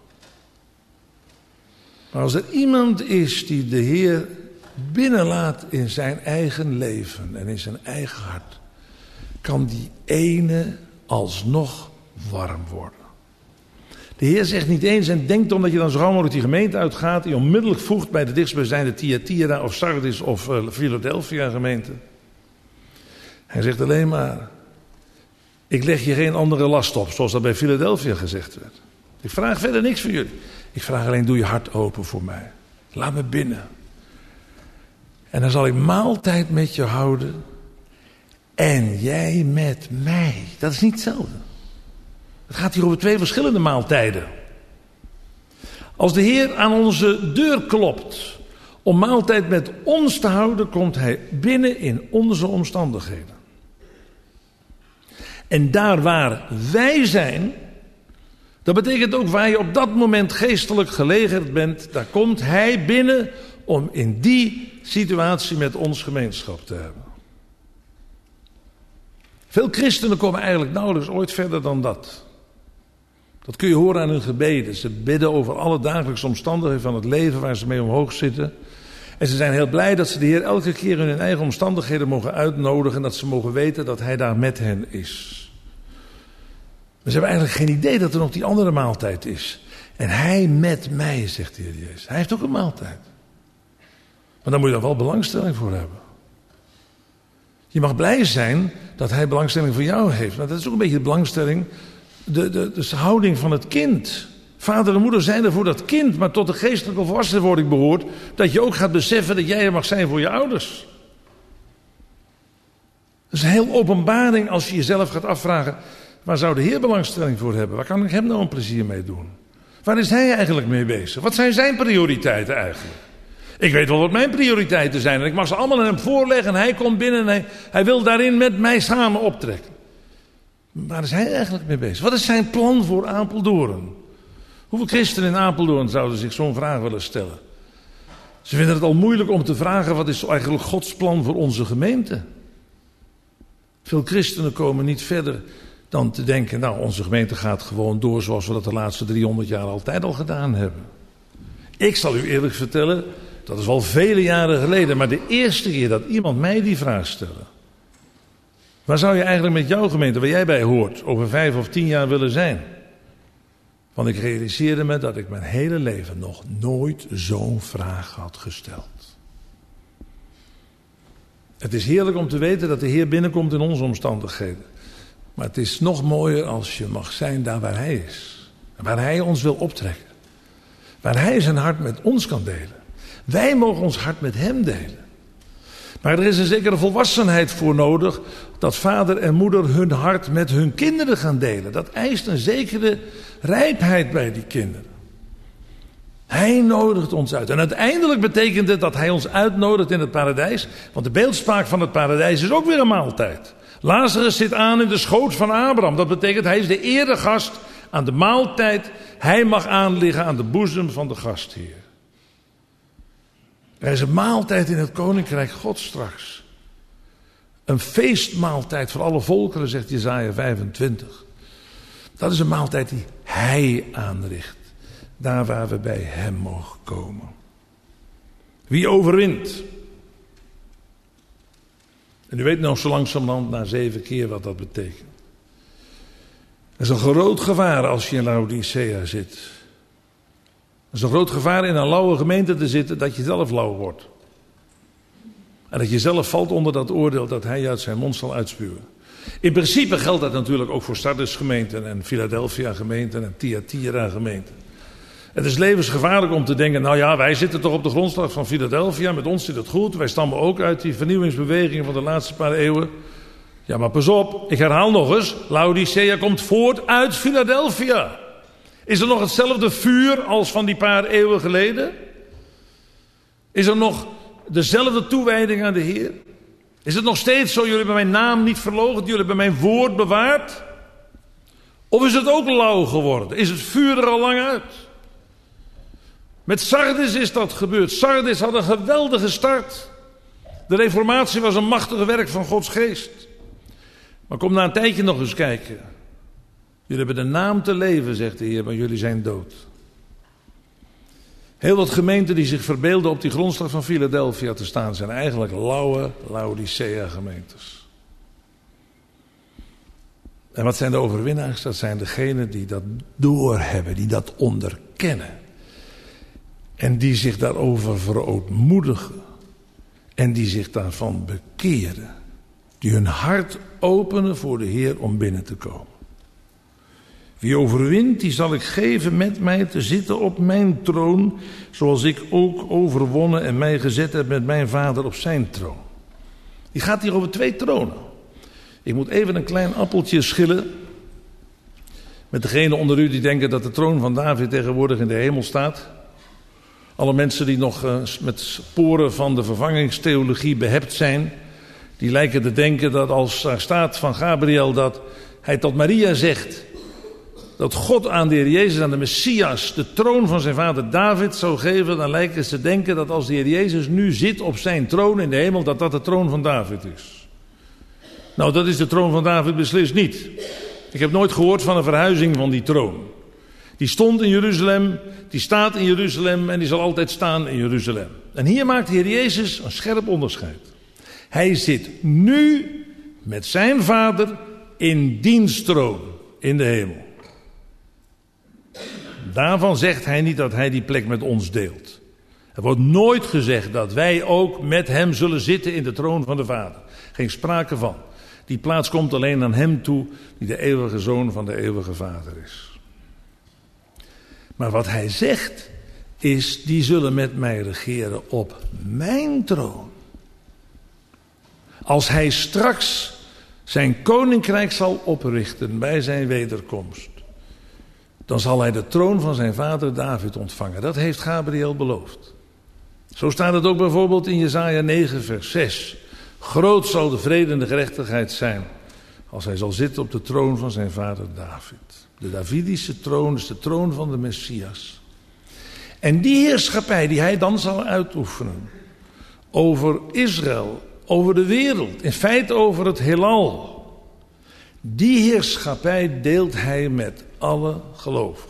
Speaker 1: Maar als er iemand is die de Heer binnenlaat in zijn eigen leven en in zijn eigen hart, kan die ene alsnog warm worden. De Heer zegt niet eens en denkt omdat je dan zo gauw mogelijk die gemeente uitgaat, die onmiddellijk voegt bij de dichtstbijzijnde Thyatira of Sardis of Philadelphia gemeente. Hij zegt alleen maar, ik leg je geen andere last op, zoals dat bij Philadelphia gezegd werd. Ik vraag verder niks van jullie. Ik vraag alleen, doe je hart open voor mij. Laat me binnen. En dan zal ik maaltijd met je houden. En jij met mij. Dat is niet hetzelfde. Het gaat hier over 2 verschillende maaltijden. Als de Heer aan onze deur klopt om maaltijd met ons te houden, komt Hij binnen in onze omstandigheden. En daar waar wij zijn, dat betekent ook waar je op dat moment geestelijk gelegerd bent, daar komt Hij binnen om in die situatie met ons gemeenschap te hebben. Veel christenen komen eigenlijk nauwelijks ooit verder dan dat. Dat kun je horen aan hun gebeden. Ze bidden over alle dagelijkse omstandigheden van het leven waar ze mee omhoog zitten. En ze zijn heel blij dat ze de Heer elke keer in hun eigen omstandigheden mogen uitnodigen en dat ze mogen weten dat Hij daar met hen is. Maar ze hebben eigenlijk geen idee dat er nog die andere maaltijd is. En Hij met mij, zegt de Heer Jezus. Hij heeft ook een maaltijd. Maar daar moet je dan wel belangstelling voor hebben. Je mag blij zijn dat Hij belangstelling voor jou heeft. Maar dat is ook een beetje de belangstelling, de houding van het kind. Vader en moeder zijn er voor dat kind, maar tot de geestelijke volwassenwording behoort dat je ook gaat beseffen dat jij er mag zijn voor je ouders. Dat is een heel openbaring als je jezelf gaat afvragen, waar zou de Heer belangstelling voor hebben? Waar kan ik hem nou een plezier mee doen? Waar is Hij eigenlijk mee bezig? Wat zijn zijn prioriteiten eigenlijk? Ik weet wel wat mijn prioriteiten zijn en ik mag ze allemaal aan hem voorleggen en Hij komt binnen en hij wil daarin met mij samen optrekken. Waar is Hij eigenlijk mee bezig? Wat is zijn plan voor Apeldoorn? Hoeveel christenen in Apeldoorn zouden zich zo'n vraag willen stellen? Ze vinden het al moeilijk om te vragen, wat is eigenlijk Gods plan voor onze gemeente? Veel christenen komen niet verder dan te denken, nou, onze gemeente gaat gewoon door zoals we dat de laatste 300 jaar altijd al gedaan hebben. Ik zal u eerlijk vertellen, dat is al vele jaren geleden, maar de eerste keer dat iemand mij die vraag stelde: waar zou je eigenlijk met jouw gemeente, waar jij bij hoort, over 5 of 10 jaar willen zijn? Want ik realiseerde me dat ik mijn hele leven nog nooit zo'n vraag had gesteld. Het is heerlijk om te weten dat de Heer binnenkomt in onze omstandigheden. Maar het is nog mooier als je mag zijn daar waar Hij is. Waar Hij ons wil optrekken. Waar Hij zijn hart met ons kan delen. Wij mogen ons hart met Hem delen. Maar er is een zekere volwassenheid voor nodig dat vader en moeder hun hart met hun kinderen gaan delen. Dat eist een zekere rijpheid bij die kinderen. Hij nodigt ons uit. En uiteindelijk betekent het dat hij ons uitnodigt in het paradijs. Want de beeldspraak van het paradijs is ook weer een maaltijd. Lazarus zit aan in de schoot van Abraham. Dat betekent hij is de eregast aan de maaltijd. Hij mag aanliggen aan de boezem van de gastheer. Er is een maaltijd in het koninkrijk God straks. Een feestmaaltijd voor alle volkeren, zegt Jesaja 25. Dat is een maaltijd die hij aanricht. Daar waar we bij hem mogen komen. Wie overwint? En u weet nog zo langzamerhand na 7 keer wat dat betekent. Er is een groot gevaar als je in Laodicea zit. Er is een groot gevaar in een lauwe gemeente te zitten dat je zelf lauw wordt. En dat je zelf valt onder dat oordeel dat hij uit zijn mond zal uitspuwen. In principe geldt dat natuurlijk ook voor Sardis gemeenten en Philadelphia gemeenten en Thyatira gemeenten. Het is levensgevaarlijk om te denken, nou ja, wij zitten toch op de grondslag van Philadelphia, met ons zit het goed, wij stammen ook uit die vernieuwingsbewegingen van de laatste paar eeuwen. Ja, maar pas op, ik herhaal nog eens, Laodicea komt voort uit Philadelphia. Is er nog hetzelfde vuur als van die paar eeuwen geleden? Is er nog dezelfde toewijding aan de Heer? Is het nog steeds zo, jullie hebben mijn naam niet verloochend, jullie hebben mijn woord bewaard? Of is het ook lauw geworden? Is het vuur er al lang uit? Met Sardis is dat gebeurd. Sardis had een geweldige start. De reformatie was een machtig werk van Gods geest. Maar kom na een tijdje nog eens kijken. Jullie hebben de naam te leven, zegt de Heer, maar jullie zijn dood. Heel wat gemeenten die zich verbeelden op die grondslag van Philadelphia te staan, zijn eigenlijk lauwe Laodicea gemeentes. En wat zijn de overwinnaars? Dat zijn degenen die dat doorhebben, die dat onderkennen. En die zich daarover verootmoedigen. En die zich daarvan bekeren. Die hun hart openen voor de Heer om binnen te komen. Wie overwint, die zal ik geven met mij te zitten op mijn troon. Zoals ik ook overwonnen en mij gezet heb met mijn vader op zijn troon. Die gaat hier over 2 tronen. Ik moet even een klein appeltje schillen. Met degenen onder u die denken dat de troon van David tegenwoordig in de hemel staat. Alle mensen die nog met sporen van de vervangingstheologie behept zijn. Die lijken te denken dat als daar staat van Gabriel dat hij tot Maria zegt. Dat God aan de Heer Jezus, aan de Messias, de troon van zijn vader David zou geven. Dan lijken ze te denken dat als de Heer Jezus nu zit op zijn troon in de hemel, dat dat de troon van David is. Nou, dat is de troon van David beslist niet. Ik heb nooit gehoord van een verhuizing van die troon. Die stond in Jeruzalem, die staat in Jeruzalem en die zal altijd staan in Jeruzalem. En hier maakt de Heer Jezus een scherp onderscheid. Hij zit nu met zijn vader in diens troon in de hemel. Daarvan zegt hij niet dat hij die plek met ons deelt. Er wordt nooit gezegd dat wij ook met hem zullen zitten in de troon van de Vader. Geen sprake van. Die plaats komt alleen aan hem toe die de eeuwige zoon van de eeuwige Vader is. Maar wat hij zegt is, die zullen met mij regeren op mijn troon. Als hij straks zijn koninkrijk zal oprichten bij zijn wederkomst, dan zal hij de troon van zijn vader David ontvangen. Dat heeft Gabriel beloofd. Zo staat het ook bijvoorbeeld in Jesaja 9 vers 6. Groot zal de vrede en de gerechtigheid zijn als hij zal zitten op de troon van zijn vader David. De Davidische troon is de troon van de Messias. En die heerschappij die hij dan zal uitoefenen over Israël, over de wereld, in feite over het heelal. Die heerschappij deelt hij met alle gelovigen.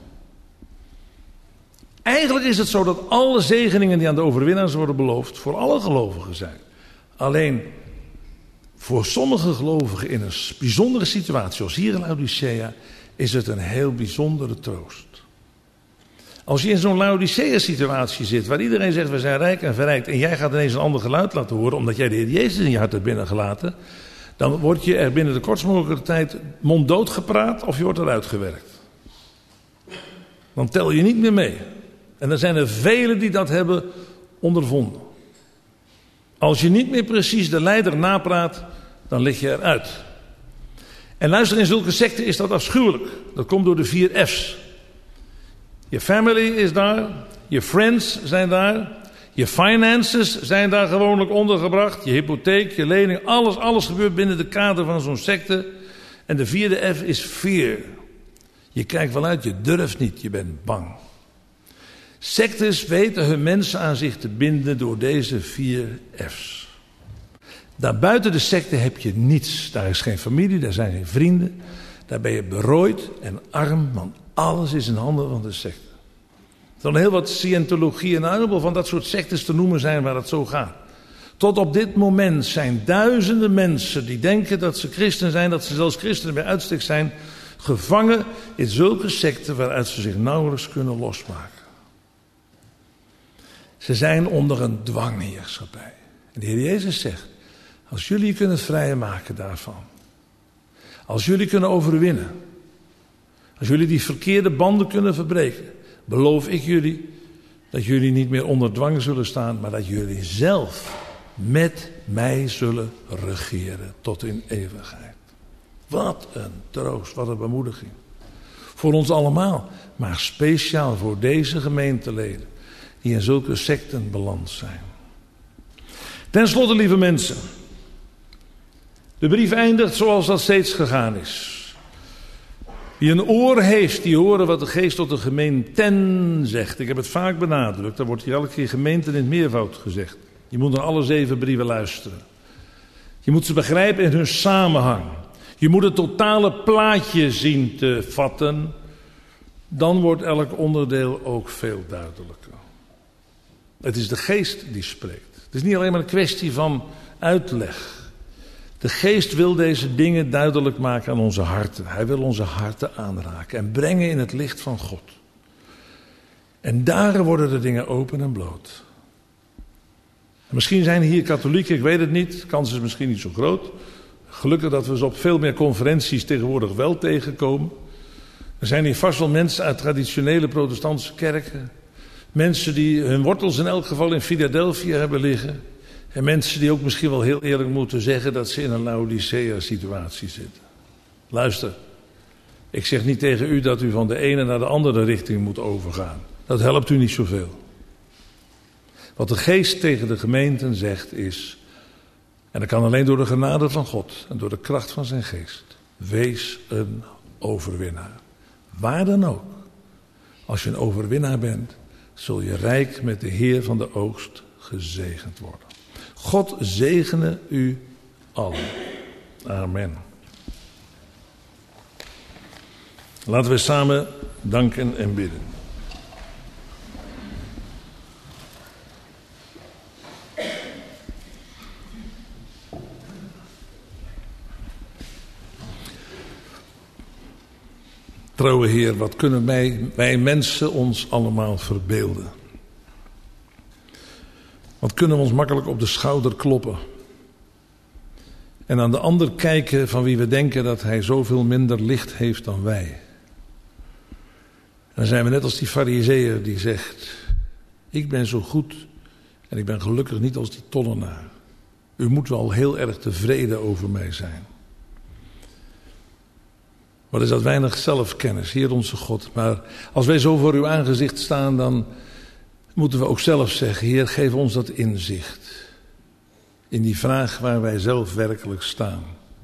Speaker 1: Eigenlijk is het zo dat alle zegeningen die aan de overwinnaars worden beloofd voor alle gelovigen zijn. Alleen voor sommige gelovigen in een bijzondere situatie, zoals hier in Laodicea, is het een heel bijzondere troost. Als je in zo'n Laodicea-situatie zit, waar iedereen zegt we zijn rijk en verrijkt, en jij gaat ineens een ander geluid laten horen, omdat jij de Heer Jezus in je hart hebt binnengelaten, dan word je er binnen de kortst mogelijke tijd monddood gepraat of je wordt eruit gewerkt. Dan tel je niet meer mee. En er zijn er velen die dat hebben ondervonden. Als je niet meer precies de leider napraat, dan lig je eruit. En luister, in zulke secten is dat afschuwelijk. Dat komt door de 4 F's. Je family is daar. Je friends zijn daar. Je finances zijn daar gewoonlijk ondergebracht. Je hypotheek, je lening. Alles gebeurt binnen de kader van zo'n secte. En de vierde F is fear. Je kijkt wel uit, je durft niet, je bent bang. Sectes weten hun mensen aan zich te binden door deze 4 F's. Daarbuiten de secte heb je niets. Daar is geen familie, daar zijn geen vrienden. Daar ben je berooid en arm, want alles is in handen van de secte. Er zijn heel wat Scientologie en Arabel van dat soort sectes te noemen zijn waar het zo gaat. Tot op dit moment zijn duizenden mensen die denken dat ze christen zijn, dat ze zelfs christenen bij uitstek zijn, gevangen in zulke secten waaruit ze zich nauwelijks kunnen losmaken. Ze zijn onder een dwangheerschappij. En de Heer Jezus zegt, als jullie je kunnen vrijmaken daarvan, als jullie kunnen overwinnen, als jullie die verkeerde banden kunnen verbreken, beloof ik jullie dat jullie niet meer onder dwang zullen staan, maar dat jullie zelf met mij zullen regeren tot in eeuwigheid. Wat een troost, wat een bemoediging. Voor ons allemaal, maar speciaal voor deze gemeenteleden die in zulke secten beland zijn. Ten slotte, lieve mensen, de brief eindigt zoals dat steeds gegaan is. Wie een oor heeft, die horen wat de geest tot de gemeenten zegt. Ik heb het vaak benadrukt, daar wordt hier elke keer gemeenten in het meervoud gezegd. Je moet naar alle 7 brieven luisteren. Je moet ze begrijpen in hun samenhang. Je moet het totale plaatje zien te vatten. Dan wordt elk onderdeel ook veel duidelijker. Het is de geest die spreekt. Het is niet alleen maar een kwestie van uitleg. De geest wil deze dingen duidelijk maken aan onze harten. Hij wil onze harten aanraken en brengen in het licht van God. En daar worden de dingen open en bloot. En misschien zijn hier katholieken, ik weet het niet. De kans is misschien niet zo groot. Gelukkig dat we ze op veel meer conferenties tegenwoordig wel tegenkomen. Er zijn hier vast wel mensen uit traditionele protestantse kerken. Mensen die hun wortels in elk geval in Philadelphia hebben liggen. En mensen die ook misschien wel heel eerlijk moeten zeggen dat ze in een Laodicea-situatie zitten. Luister, ik zeg niet tegen u dat u van de ene naar de andere richting moet overgaan. Dat helpt u niet zoveel. Wat de geest tegen de gemeenten zegt is, en dat kan alleen door de genade van God en door de kracht van zijn geest, wees een overwinnaar. Waar dan ook. Als je een overwinnaar bent, zul je rijk met de Heer van de oogst gezegend worden. God zegene u allen. Amen. Laten we samen danken en bidden. Trouwe Heer, wat kunnen wij mensen ons allemaal verbeelden? Wat kunnen we ons makkelijk op de schouder kloppen? En aan de ander kijken van wie we denken dat hij zoveel minder licht heeft dan wij. En dan zijn we net als die Farizeeër die zegt, ik ben zo goed en ik ben gelukkig niet als die tollenaar. U moet wel heel erg tevreden over mij zijn. Wat is dat weinig zelfkennis, Heer onze God. Maar als wij zo voor uw aangezicht staan, dan moeten we ook zelf zeggen, Heer, geef ons dat inzicht. In die vraag waar wij zelf werkelijk staan.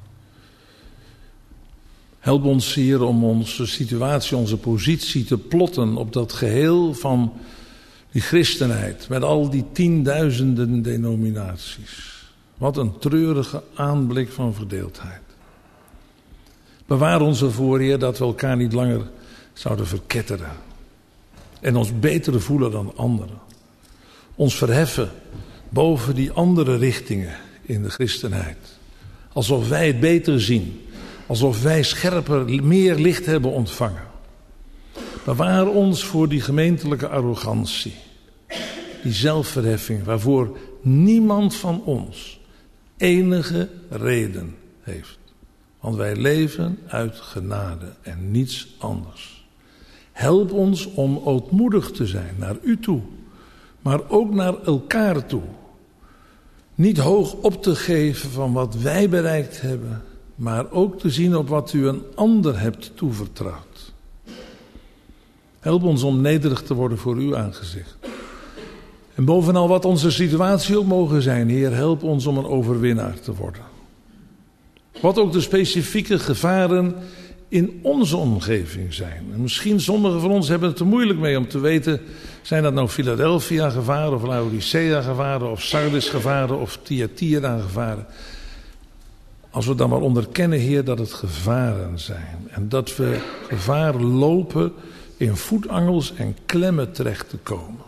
Speaker 1: Help ons, Heer, om onze situatie, onze positie te plotten op dat geheel van die christenheid. Met al die 10.000 denominaties. Wat een treurige aanblik van verdeeldheid. Bewaar ons ervoor, Heer, dat we elkaar niet langer zouden verketteren. En ons beter voelen dan anderen. Ons verheffen boven die andere richtingen in de christenheid. Alsof wij het beter zien. Alsof wij scherper, meer licht hebben ontvangen. Bewaar ons voor die gemeentelijke arrogantie. Die zelfverheffing waarvoor niemand van ons enige reden heeft. Want wij leven uit genade en niets anders. Help ons om ootmoedig te zijn naar u toe, maar ook naar elkaar toe. Niet hoog op te geven van wat wij bereikt hebben, maar ook te zien op wat u een ander hebt toevertrouwd. Help ons om nederig te worden voor uw aangezicht. En bovenal wat onze situatie ook mogen zijn, Heer, help ons om een overwinnaar te worden. Wat ook de specifieke gevaren in onze omgeving zijn. En misschien sommigen van ons hebben het er moeilijk mee om te weten, zijn dat nou Philadelphia gevaren of Laodicea gevaren of Sardis gevaren of Thyatira gevaren. Als we dan maar onderkennen, Heer, dat het gevaren zijn. En dat we gevaar lopen in voetangels en klemmen terecht te komen.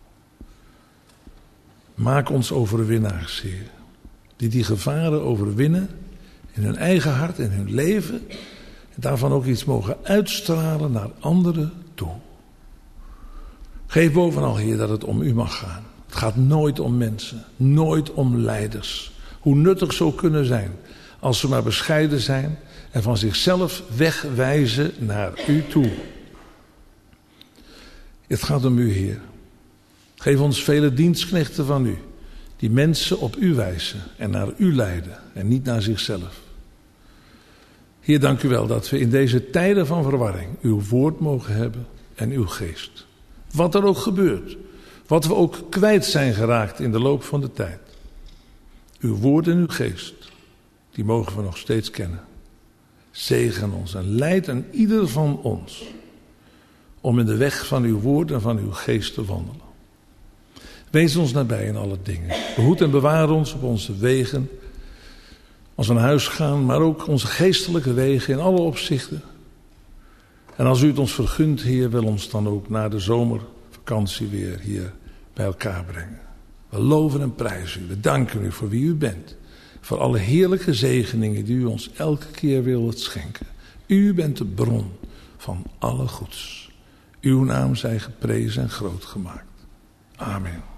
Speaker 1: Maak ons overwinnaars, Heer. Die gevaren overwinnen in hun eigen hart, in hun leven. En daarvan ook iets mogen uitstralen naar anderen toe. Geef bovenal, Heer, dat het om u mag gaan. Het gaat nooit om mensen, nooit om leiders. Hoe nuttig zo kunnen zijn, als ze maar bescheiden zijn en van zichzelf wegwijzen naar u toe. Het gaat om u, Heer. Geef ons vele dienstknechten van u, die mensen op u wijzen en naar u leiden en niet naar zichzelf. Heer, dank u wel dat we in deze tijden van verwarring uw woord mogen hebben en uw geest. Wat er ook gebeurt, wat we ook kwijt zijn geraakt in de loop van de tijd. Uw woord en uw geest, die mogen we nog steeds kennen. Zegen ons en leid aan ieder van ons om in de weg van uw woord en van uw geest te wandelen. Wees ons nabij in alle dingen. Behoed en bewaar ons op onze wegen, als we naar huis gaan, maar ook onze geestelijke wegen in alle opzichten. En als u het ons vergunt, Heer, wil ons dan ook na de zomervakantie weer hier bij elkaar brengen. We loven en prijzen u. We danken u voor wie u bent. Voor alle heerlijke zegeningen die u ons elke keer wilt schenken. U bent de bron van alle goeds. Uw naam zij geprezen en groot gemaakt. Amen.